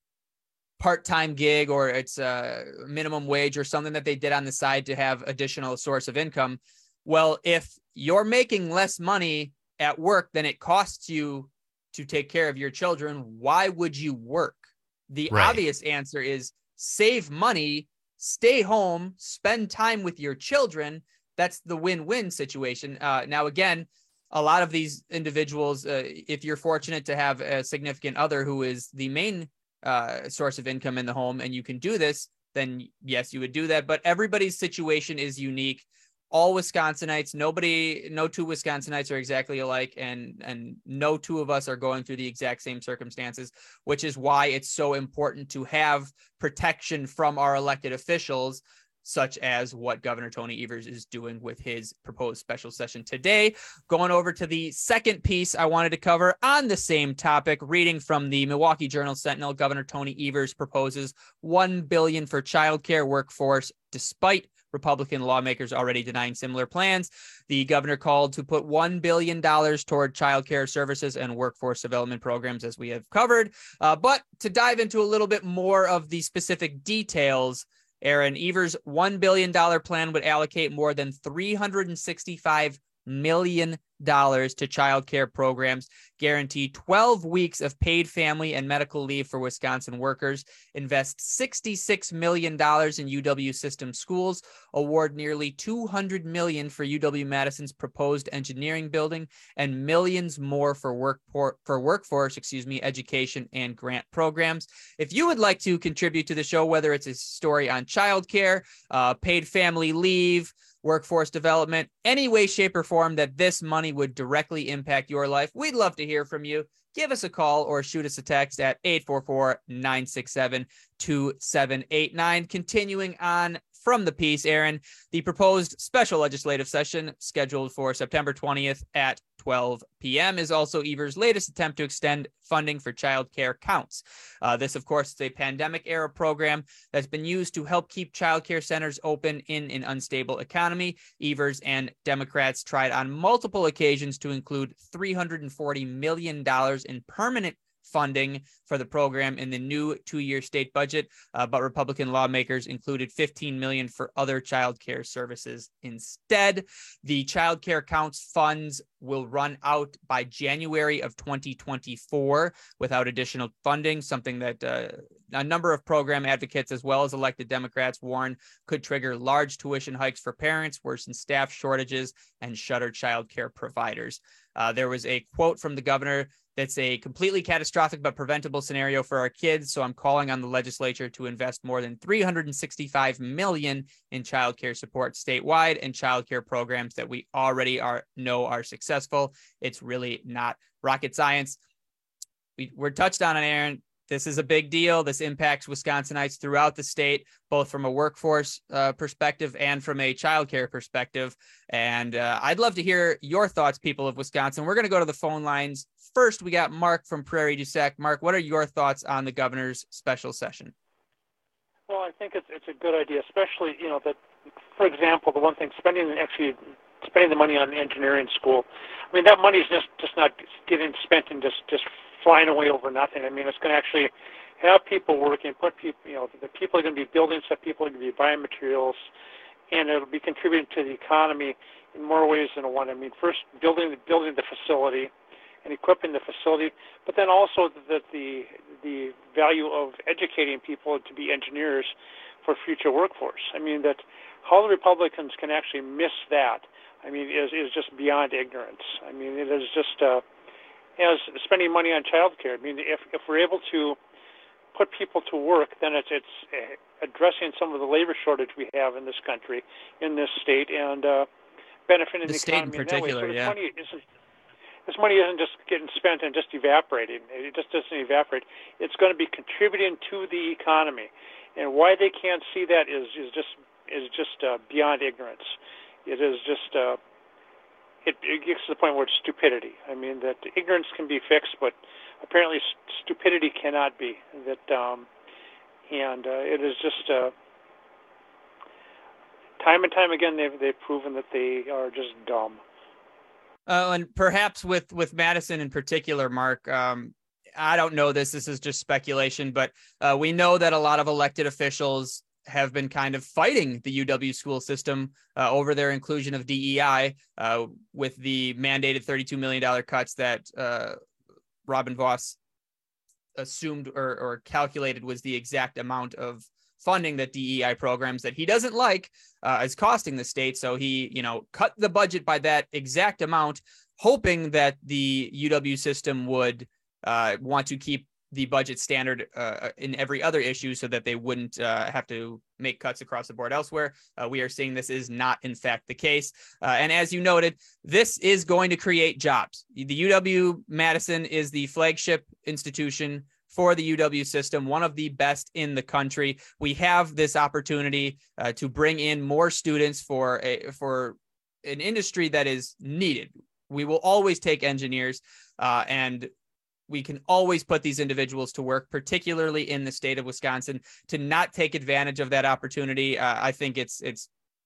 part-time gig or it's a minimum wage or something that they did on the side to have additional source of income. Well, if you're making less money at work than it costs you to take care of your children, why would you work? The Right. obvious answer is save money, stay home, spend time with your children. That's the win-win situation. Uh, now, again, a lot of these individuals, uh, if you're fortunate to have a significant other who is the main uh, source of income in the home and you can do this, then yes, you would do that. But everybody's situation is unique. All Wisconsinites, nobody, no two Wisconsinites are exactly alike, and and no two of us are going through the exact same circumstances, which is why it's so important to have protection from our elected officials, such as what Governor Tony Evers is doing with his proposed special session today. Going over to the second piece I wanted to cover on the same topic, reading from the Milwaukee Journal Sentinel, Governor Tony Evers proposes one billion dollars for childcare workforce, despite Republican lawmakers already denying similar plans. The governor called to put one billion dollars toward childcare services and workforce development programs, as we have covered. Uh, but to dive into a little bit more of the specific details, Aaron, Evers' one billion dollars plan would allocate more than three hundred sixty-five million dollars to child care programs, guarantee twelve weeks of paid family and medical leave for Wisconsin workers, invest sixty-six million dollars in U W system schools, award nearly two hundred million dollars for U W-Madison's proposed engineering building, and millions more for work for workforce, excuse me, education and grant programs. If you would like to contribute to the show, whether it's a story on childcare, uh, paid family leave, workforce development, any way, shape, or form that this money would directly impact your life, we'd love to hear from you. Give us a call or shoot us a text at eight four four, nine six seven, two seven eight nine. Continuing on from the piece, Aaron, the proposed special legislative session scheduled for September twentieth at twelve p.m. is also Evers' latest attempt to extend funding for child care counts. Uh, this, of course, is a pandemic-era program that's been used to help keep child care centers open in an unstable economy. Evers and Democrats tried on multiple occasions to include three hundred forty million dollars in permanent funding for the program in the new two-year state budget, uh, but Republican lawmakers included fifteen million dollars for other child care services instead. The child care counts funds will run out by January of twenty twenty-four without additional funding, something that uh, a number of program advocates as well as elected Democrats warn could trigger large tuition hikes for parents, worsen staff shortages, and shutter child care providers. Uh, there was a quote from the governor that's a completely catastrophic but preventable scenario for our kids. So I'm calling on the legislature to invest more than three hundred sixty-five million dollars in child care support statewide and child care programs that we already are know are successful. It's really not rocket science. We, we're touched on it, Aaron. This is a big deal. This impacts Wisconsinites throughout the state, both from a workforce uh, perspective and from a childcare perspective. And uh, I'd love to hear your thoughts, people of Wisconsin. We're going to go to the phone lines. First, we got Mark from Prairie du Sac. Mark, what are your thoughts on the governor's special session? Well, I think it's it's a good idea, especially, you know, that, for example, the one thing, spending actually spending the money on engineering school. I mean, that money's just just not getting spent and just just flying away over nothing. I mean, it's going to actually have people working, put people, you know, the people are going to be building stuff, people are going to be buying materials, and it'll be contributing to the economy in more ways than one. I mean, first building building the facility and equipping the facility, but then also the the the value of educating people to be engineers for future workforce. I mean, that how the Republicans can actually miss that, I mean, is is just beyond ignorance. I mean, it is just uh, as spending money on child care. I mean, if if we're able to put people to work, then it's it's addressing some of the labor shortage we have in this country, in this state, and uh, benefiting the, the state economy in particular. In that way. So this yeah. money isn't this money isn't just getting spent and just evaporating. It just doesn't evaporate. It's going to be contributing to the economy, and why they can't see that is is just is just uh, beyond ignorance. It is just uh, it, it gets to the point where it's stupidity. I mean, that ignorance can be fixed, but apparently st- stupidity cannot be. That um, and uh, it is just uh, time and time again they've they've proven that they are just dumb. Uh, and perhaps with with Madison in particular, Mark, um, I don't know this. This is just speculation, but uh, we know that a lot of elected officials have been kind of fighting the U W school system uh, over their inclusion of D E I uh, with the mandated thirty-two million dollars cuts that uh, Robin Vos assumed or, or calculated was the exact amount of funding that D E I programs that he doesn't like uh, is costing the state. So he, you know, cut the budget by that exact amount, hoping that the U W system would uh, want to keep the budget standard uh, in every other issue so that they wouldn't uh, have to make cuts across the board elsewhere. Uh, we are seeing this is not, in fact, the case. Uh, and as you noted, this is going to create jobs. The U W Madison is the flagship institution for the U W system, one of the best in the country. We have this opportunity uh, to bring in more students for a for an industry that is needed. We will always take engineers, uh, and we can always put these individuals to work, particularly in the state of Wisconsin. To not take advantage of that opportunity, uh, I think it's it's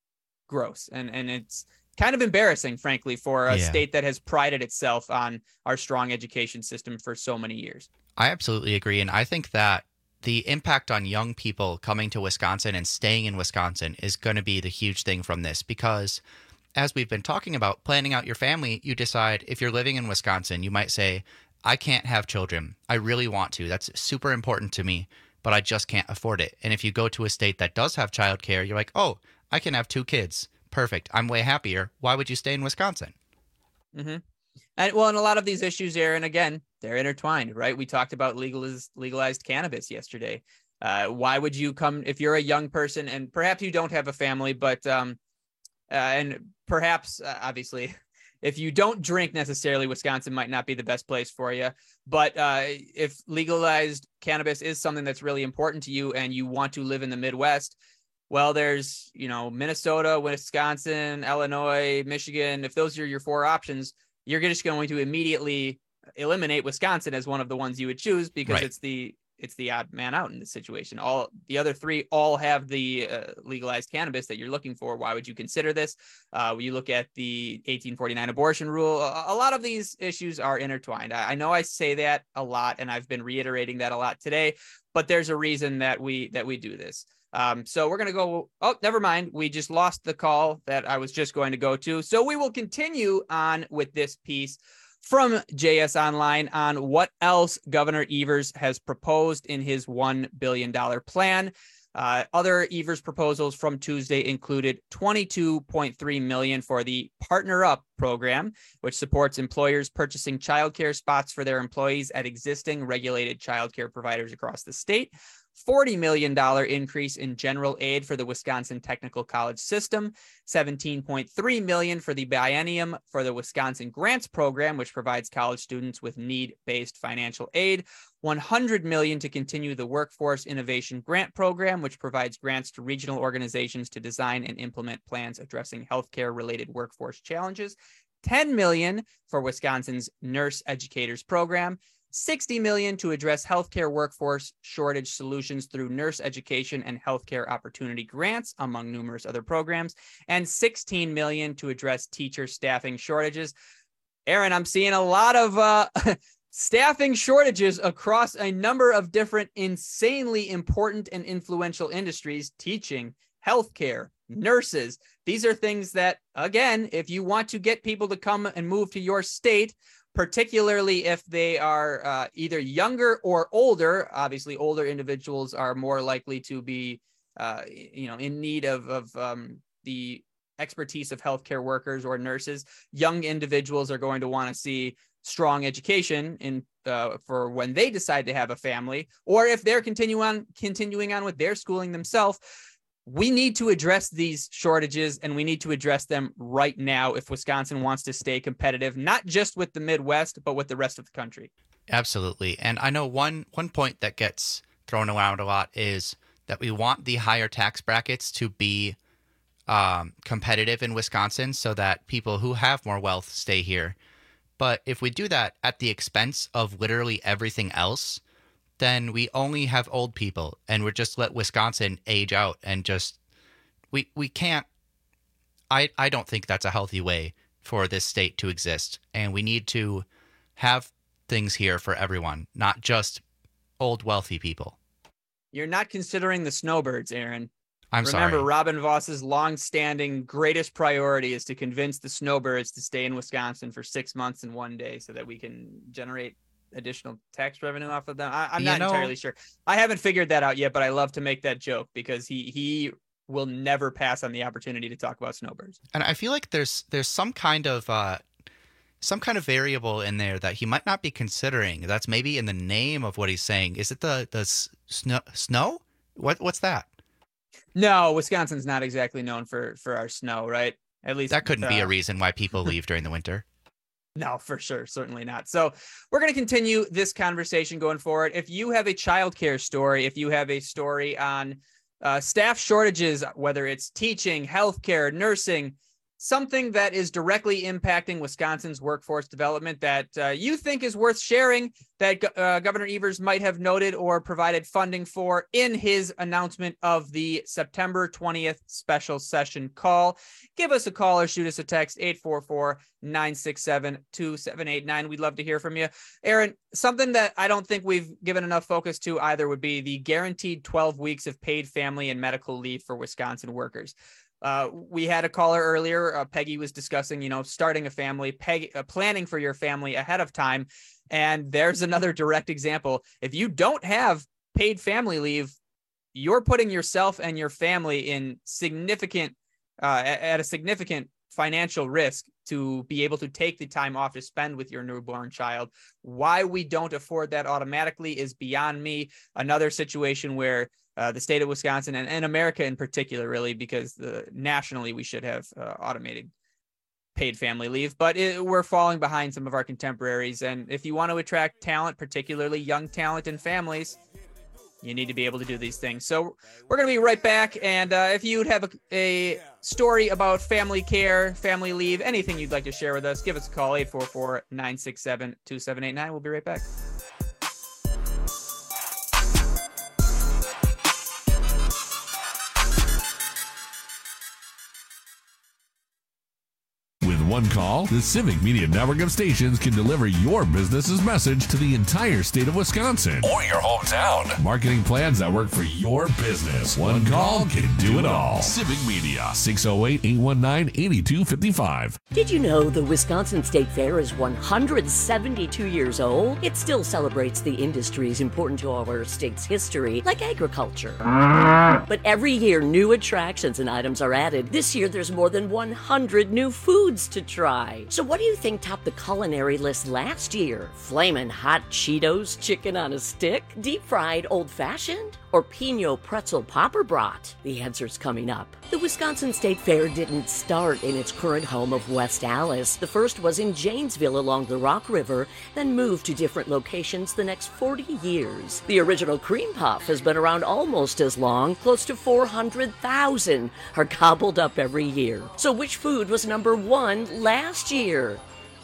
gross, and and it's kind of embarrassing, frankly, for a Yeah. state that has prided itself on our strong education system for so many years. I absolutely agree. And I think that the impact on young people coming to Wisconsin and staying in Wisconsin is going to be the huge thing from this, because as we've been talking about planning out your family, you decide if you're living in Wisconsin, you might say, I can't have children. I really want to. That's super important to me, but I just can't afford it. And if you go to a state that does have childcare, you're like, oh, I can have two kids. Perfect. I'm way happier. Why would you stay in Wisconsin? Mm-hmm. And well, and a lot of these issues, Aaron, again, they're intertwined, right? We talked about legalized legalized cannabis yesterday. Uh, why would you come if you're a young person and perhaps you don't have a family, but um, uh, and perhaps uh, obviously, if you don't drink necessarily, Wisconsin might not be the best place for you. But uh, if legalized cannabis is something that's really important to you and you want to live in the Midwest, well, there's, you know, Minnesota, Wisconsin, Illinois, Michigan. If those are your four options, you're just going to immediately eliminate Wisconsin as one of the ones you would choose because Right. it's the it's the odd man out in this situation. All the other three all have the uh, legalized cannabis that you're looking for. Why would you consider this? Uh, when you look at the eighteen forty-nine abortion rule, a, a lot of these issues are intertwined. I, I know I say that a lot, and I've been reiterating that a lot today, but there's a reason that we that we do this. Um, so we're going to go. Oh, never mind. We just lost the call that I was just going to go to. So we will continue on with this piece from J S Online on what else Governor Evers has proposed in his one billion dollars plan. Uh, other Evers proposals from Tuesday included twenty-two point three million dollars for the Partner Up program, which supports employers purchasing childcare spots for their employees at existing regulated childcare providers across the state. forty million dollars increase in general aid for the Wisconsin Technical College system, seventeen point three million dollars for the biennium for the Wisconsin Grants program, which provides college students with need-based financial aid, one hundred million dollars to continue the Workforce Innovation Grant program, which provides grants to regional organizations to design and implement plans addressing healthcare-related workforce challenges, ten million dollars for Wisconsin's Nurse Educators program, sixty million dollars to address healthcare workforce shortage solutions through nurse education and healthcare opportunity grants, among numerous other programs, and sixteen million dollars to address teacher staffing shortages. Aaron, I'm seeing a lot of uh, staffing shortages across a number of different insanely important and influential industries: teaching, healthcare, nurses. These are things that, again, if you want to get people to come and move to your state, particularly if they are uh, either younger or older, obviously older individuals are more likely to be, uh, you know, in need of, of um, the expertise of healthcare workers or nurses. Young individuals are going to want to see strong education in uh, for when they decide to have a family, or if they're continue on continuing on with their schooling themselves. We need to address these shortages, and we need to address them right now if Wisconsin wants to stay competitive, not just with the Midwest, but with the rest of the country. Absolutely. And I know one one point that gets thrown around a lot is that we want the higher tax brackets to be um, competitive in Wisconsin so that people who have more wealth stay here. But if we do that at the expense of literally everything else, then we only have old people, and we're just let Wisconsin age out, and just we we can't. I I don't think that's a healthy way for this state to exist, and we need to have things here for everyone, not just old wealthy people. You're not considering the snowbirds, Aaron. I'm Remember, sorry. Robin Voss's long-standing greatest priority is to convince the snowbirds to stay in Wisconsin for six months and one day so that we can generate additional tax revenue off of them. I, I'm You not know- entirely sure. I haven't figured that out yet, but I love to make that joke because he he will never pass on the opportunity to talk about snowbirds. And I feel like there's there's some kind of uh, some kind of variable in there that he might not be considering. That's maybe in the name of what he's saying. Is it the the s- snow? Snow? What what's that? No, Wisconsin's not exactly known for for our snow, right? At least That couldn't be uh, a reason why people leave during the winter. No, for sure. Certainly not. So we're going to continue this conversation going forward. If you have a childcare story, if you have a story on uh, staff shortages, whether it's teaching, healthcare, nursing, something that is directly impacting Wisconsin's workforce development that uh, you think is worth sharing, that uh, Governor Evers might have noted or provided funding for in his announcement of the September twentieth special session call, give us a call or shoot us a text, eight four four, nine six seven, two seven eight nine. We'd love to hear from you. Aaron, something that I don't think we've given enough focus to either would be the guaranteed twelve weeks of paid family and medical leave for Wisconsin workers. Uh, we had a caller earlier. Uh, Peggy was discussing, you know, starting a family, Peg, uh, planning for your family ahead of time. And there's another direct example. If you don't have paid family leave, you're putting yourself and your family in significant, uh, at a significant financial risk to be able to take the time off to spend with your newborn child. Why we don't afford that automatically is beyond me. Another situation where Uh, the state of Wisconsin and, and America in particular, really, because the, nationally we should have uh, automated paid family leave, but it, we're falling behind some of our contemporaries. And if you want to attract talent, particularly young talent in families, you need to be able to do these things. So we're going to be right back. And uh, if you'd have a, a story about family care, family leave, anything you'd like to share with us, give us a call, eight four four, nine six seven, two seven eight nine. We'll be right back. One call, the Civic Media Network of stations can deliver your business's message to the entire state of Wisconsin or your hometown. Marketing plans that work for your business. One call can do it all. Civic Media, six oh eight, eight one nine, eight two five five. Did you know the Wisconsin State Fair is one hundred seventy-two years old? It still celebrates the industries important to our state's history, like agriculture. But every year, new attractions and items are added. This year, there's more than one hundred new foods to try. So what do you think topped the culinary list last year? Flamin' hot Cheetos chicken on a stick? Deep fried old fashioned? Or Pino pretzel popper brat? The answer's coming up. The Wisconsin State Fair didn't start in its current home of West Allis. The first was in Janesville along the Rock River, then moved to different locations the next forty years. The original cream puff has been around almost as long. Close to four hundred thousand are gobbled up every year. So which food was number one last year?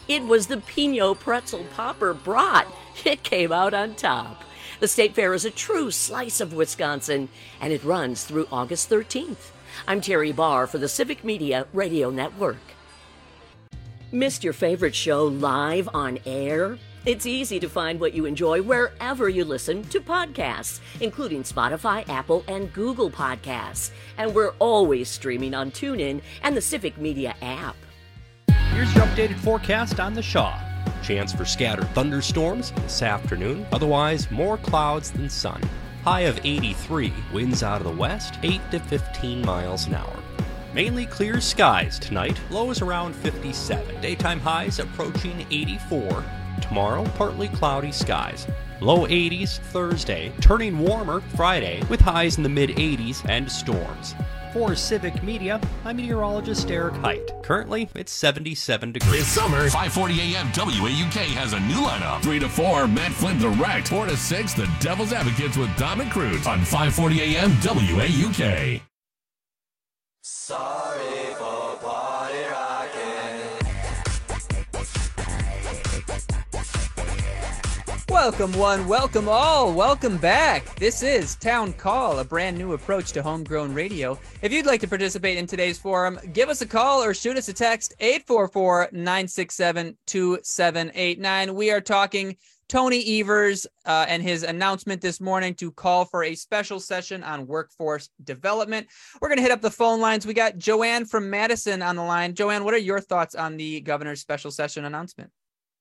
It was the Pinot Pretzel Popper Brat. It came out on top. The State Fair is a true slice of Wisconsin, and it runs through August thirteenth. I'm Terry Barr for the Civic Media Radio Network. Missed your favorite show live on air? It's easy to find what you enjoy wherever you listen to podcasts, including Spotify, Apple, and Google Podcasts. And we're always streaming on TuneIn and the Civic Media app. Here's your updated forecast on the Shaw. Chance for scattered thunderstorms this afternoon. Otherwise, more clouds than sun. High of eighty-three. Winds out of the west, eight to fifteen miles an hour. Mainly clear skies tonight. Lows around fifty-seven. Daytime highs approaching eighty-four. Tomorrow, partly cloudy skies. Low eighties Thursday. Turning warmer Friday with highs in the mid eighties and storms. For Civic Media, I'm meteorologist Eric Height. Currently, it's seventy-seven degrees. This summer, five forty A M W A U K has a new lineup. three to four, Matt Flynn Direct. four to six, The Devil's Advocates with Dom and Cruz on five forty A M W A U K. Sorry for party rocking. Welcome one, welcome all, welcome back. This is Town Call, a brand new approach to homegrown radio. If you'd like to participate in today's forum, give us a call or shoot us a text, eight four four, nine six seven, two seven eight nine. We are talking Tony Evers uh, and his announcement this morning to call for a special session on workforce development. We're going to hit up the phone lines. We got Joanne from Madison on the line. Joanne, what are your thoughts on the governor's special session announcement?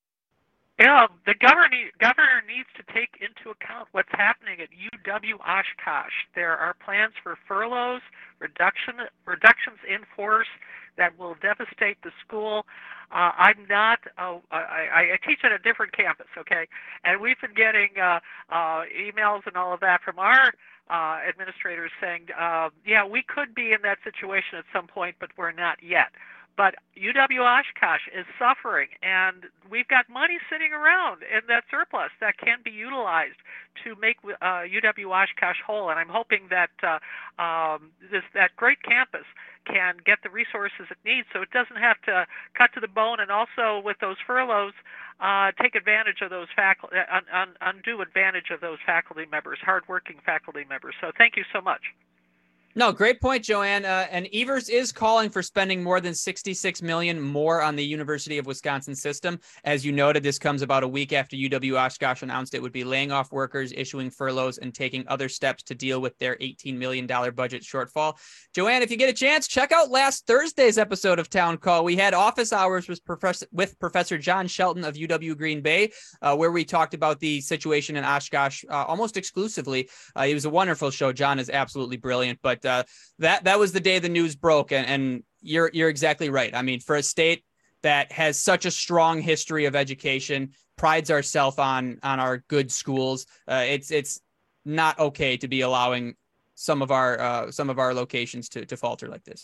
Yeah, the governor, governor needs to take into account what's happening at U W Oshkosh. There are plans for furloughs, reduction, reductions in force that will devastate the school. Uh, I'm not, uh, I, I teach at a different campus, okay? And we've been getting uh, uh, emails and all of that from our uh, administrators saying, uh, yeah, we could be in that situation at some point, but we're not yet. But U W Oshkosh is suffering, and we've got money sitting around in that surplus that can be utilized to make uh, U W Oshkosh whole. And I'm hoping that uh, um, this that great campus can get the resources it needs so it doesn't have to cut to the bone, and also with those furloughs, uh, take advantage of those faculty, un, un, undue advantage of those faculty members, hardworking faculty members. So thank you so much. No, great point, Joanne. Uh, and Evers is calling for spending more than sixty-six million dollars more on the University of Wisconsin system. As you noted, this comes about a week after U W Oshkosh announced it would be laying off workers, issuing furloughs, and taking other steps to deal with their eighteen million dollars budget shortfall. Joanne, if you get a chance, check out last Thursday's episode of Town Call. We had office hours with Professor, with Professor John Shelton of U W Green Bay, uh, where we talked about the situation in Oshkosh uh, almost exclusively. Uh, it was a wonderful show. John is absolutely brilliant, but Uh, that that was the day the news broke, and, and you're you're exactly right. I mean, for a state that has such a strong history of education, prides ourselves on on our good schools, uh, it's it's not okay to be allowing some of our uh, some of our locations to to falter like this.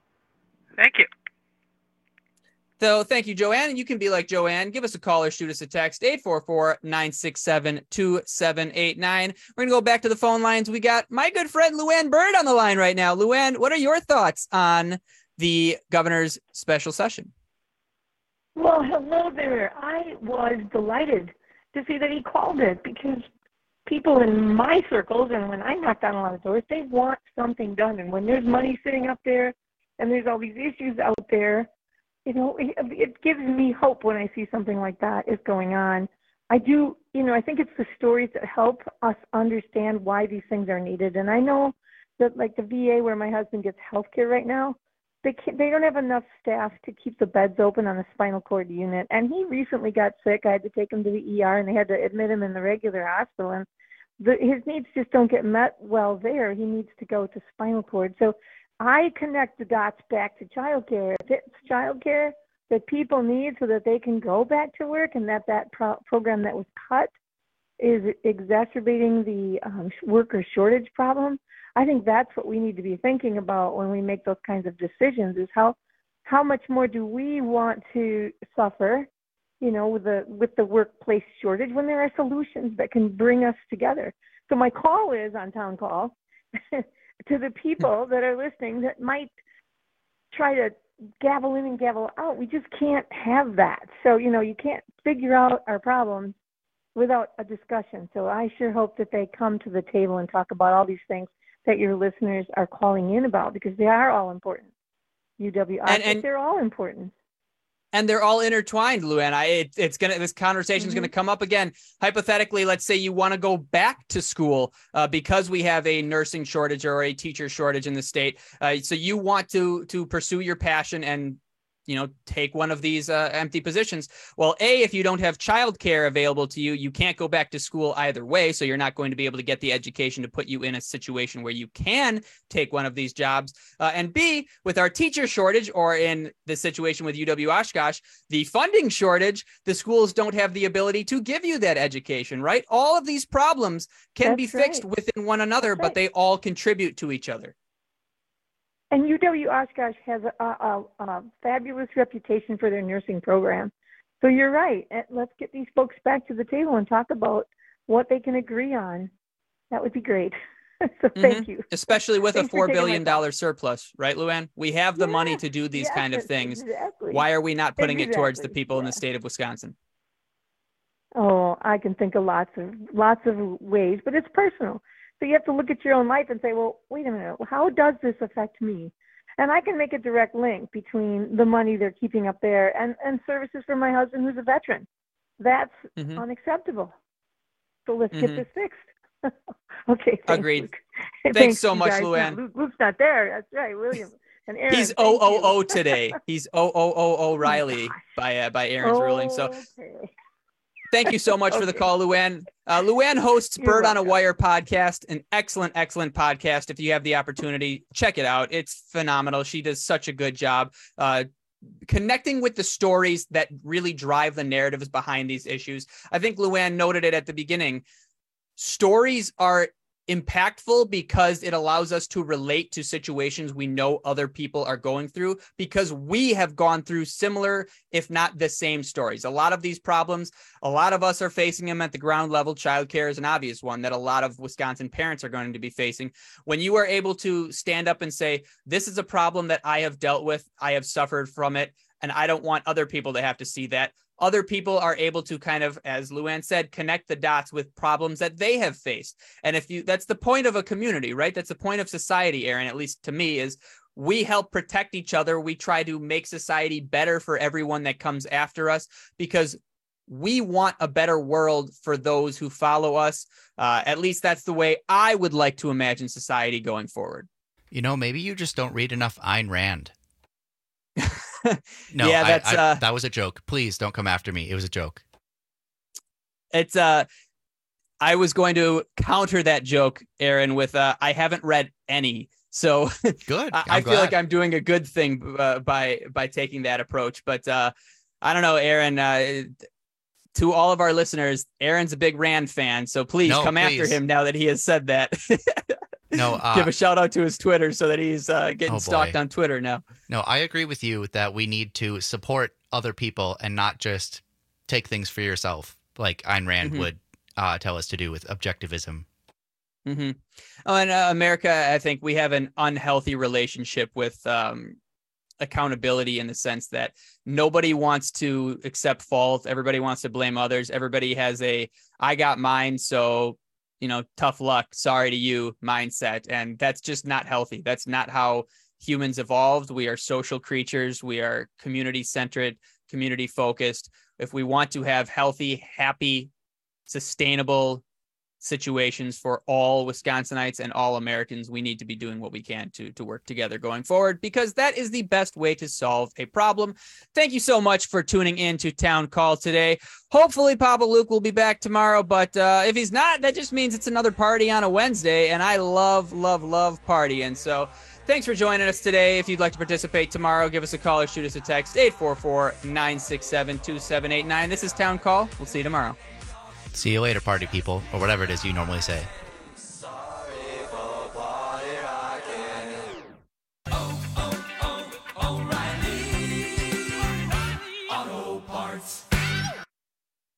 Thank you. So thank you, Joanne. And you can be like Joanne. Give us a call or shoot us a text, eight four four, nine six seven, two seven eight nine. We're going to go back to the phone lines. We got my good friend Luann Bird on the line right now. Luann, what are your thoughts on the governor's special session? Well, hello there. I was delighted to see that he called it, because people in my circles, and when I knocked on a lot of doors, they want something done. And when there's money sitting up there and there's all these issues out there, you know, it, it gives me hope when I see something like that is going on. I do, you know, I think it's the stories that help us understand why these things are needed. And I know that, like the V A where my husband gets health care right now, they can't, they don't have enough staff to keep the beds open on the spinal cord unit. And he recently got sick. I had to take him to the E R, and they had to admit him in the regular hospital. And the, his needs just don't get met well there. He needs to go to spinal cord. So I connect the dots back to childcare. If it's childcare that people need so that they can go back to work, and that that pro- program that was cut is exacerbating the um, worker shortage problem, I think that's what we need to be thinking about when we make those kinds of decisions, is how how much more do we want to suffer, you know, with the with the workplace shortage, when there are solutions that can bring us together. So my call is on Town Call to the people that are listening that might try to gavel in and gavel out. We just can't have that. So, you know, you can't figure out our problems without a discussion. So I sure hope that they come to the table and talk about all these things that your listeners are calling in about, because they are all important. U W I, and, and they're all important. And they're all intertwined, Luann. I, it, it's gonna. This conversation is Mm-hmm. gonna come up again. Hypothetically, let's say you want to go back to school uh, because we have a nursing shortage or a teacher shortage in the state. Uh, so you want to to pursue your passion and, you know, take one of these uh, empty positions. Well, A, if you don't have childcare available to you, you can't go back to school either way. So you're not going to be able to get the education to put you in a situation where you can take one of these jobs. Uh, and B, with our teacher shortage, or in the situation with U W Oshkosh, the funding shortage, the schools don't have the ability to give you that education, right? All of these problems can That's be fixed right. within one another, That's but right. they all contribute to each other. And U W Oshkosh has a, a, a fabulous reputation for their nursing program. So you're right. And let's get these folks back to the table and talk about what they can agree on. That would be great. So thank Mhm. you. Especially with Thanks a for four taking my billion dollars surplus, right, Luann? We have the money to do these yes, kind of things. exactly. Why are we not putting it towards the Exactly, people in the yeah. state of Wisconsin? Oh, I can think of lots of lots of ways, but it's personal. So you have to look at your own life and say, well, wait a minute, how does this affect me? And I can make a direct link between the money they're keeping up there and, and services for my husband who's a veteran. That's Mhm. unacceptable. So let's Mhm. get this fixed. Okay. Thanks, Agreed. Luke. Thanks so you much, guys. No, Luann. Luke, Luke's not there. That's right, William. And Aaron, He's thank O O O you. today. He's O O O O'Reilly by uh, by Aaron's ruling. So Okay. thank you so much for the call, Luann. Uh, Luann hosts You're Bird on a welcome. Wire podcast, an excellent, excellent podcast. If you have the opportunity, check it out. It's phenomenal. She does such a good job uh, connecting with the stories that really drive the narratives behind these issues. I think Luann noted it at the beginning. Stories are impactful because it allows us to relate to situations we know other people are going through, because we have gone through similar, if not the same stories. A lot of these problems, a lot of us are facing them at the ground level. Childcare is an obvious one that a lot of Wisconsin parents are going to be facing. When you are able to stand up and say, this is a problem that I have dealt with, I have suffered from it, and I don't want other people to have to see that. Other people are able to kind of, as Luann said, connect the dots with problems that they have faced. And if you, that's the point of a community, right? That's the point of society, Aaron, at least to me, is we help protect each other. We try to make society better for everyone that comes after us, because we want a better world for those who follow us. Uh, at least that's the way I would like to imagine society going forward. You know, maybe you just don't read enough Ayn Rand. No, yeah, I- that's I- uh, that was a joke. Please don't come after me. It was a joke. it's uh, I was going to counter that joke, Aaron, with uh, I haven't read any. So good. I, I feel like I'm doing a good thing uh, by by taking that approach. But uh, I don't know, Aaron. Uh, to all of our listeners, Aaron's a big Rand fan, so please No, come after please. him now that he has said that. No, uh, Give a shout out to his Twitter so that he's uh, getting Oh, stalked boy. on Twitter now. No, I agree with you that we need to support other people and not just take things for yourself, like Ayn Rand Mhm. would uh, tell us to do with objectivism. Mm-hmm. Oh, and uh, America, I think we have an unhealthy relationship with um, accountability, in the sense that nobody wants to accept fault. Everybody wants to blame others. Everybody has a, I got mine, so, you know, tough luck, sorry to you mindset. And that's just not healthy. That's not how humans evolved. We are social creatures. We are community centered, community focused. If we want to have healthy, happy, sustainable situations for all Wisconsinites and all Americans, we need to be doing what we can to to work together going forward, because that is the best way to solve a problem. Thank you so much for tuning in to Town Call today. Hopefully Papa Luke will be back tomorrow, but uh, if he's not, that just means it's another party on a Wednesday, and I love, love, love partying. So thanks for joining us today. If you'd like to participate tomorrow, give us a call or shoot us a text, eight four four, nine six seven, two seven eight nine. This is Town Call. We'll see you tomorrow. See you later, party people, or whatever it is you normally say.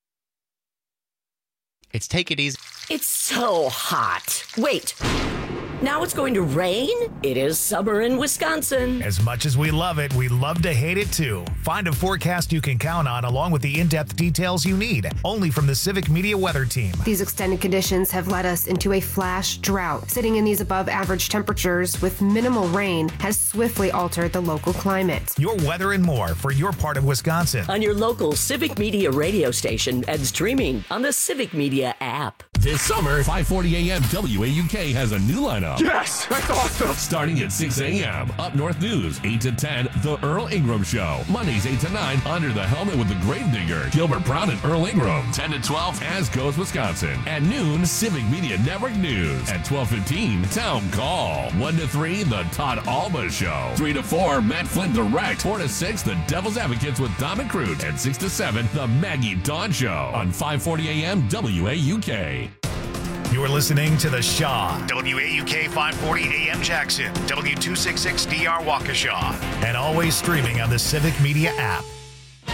It's Take It Easy. It's so hot. Wait. Now it's going to rain? It is summer in Wisconsin. As much as we love it, we love to hate it too. Find a forecast you can count on along with the in-depth details you need, only from the Civic Media Weather Team. These extended conditions have led us into a flash drought. Sitting in these above average temperatures with minimal rain has swiftly altered the local climate. Your weather and more for your part of Wisconsin. On your local Civic Media radio station and streaming on the Civic Media app. This summer, five forty a.m. W A U K has a new lineup. Yes, that's awesome. Starting at six a.m. Up North News, eight to ten, The Earl Ingram Show. Mondays, eight to nine, Under the Helmet with the Grave Digger, Gilbert Brown and Earl Ingram. ten to twelve, As Goes Wisconsin. At noon, Civic Media Network News. At twelve fifteen, Town Call. one to three, The Todd Alba Show. three to four, Matt Flynn Direct. four to six, The Devil's Advocates with Dom and Crute. And six to seven, The Maggie Dawn Show. On five forty a.m. W A U K. You're listening to The Shaw, W A U K five forty A M Jackson, W two sixty-six D R Waukesha, and always streaming on the Civic Media app.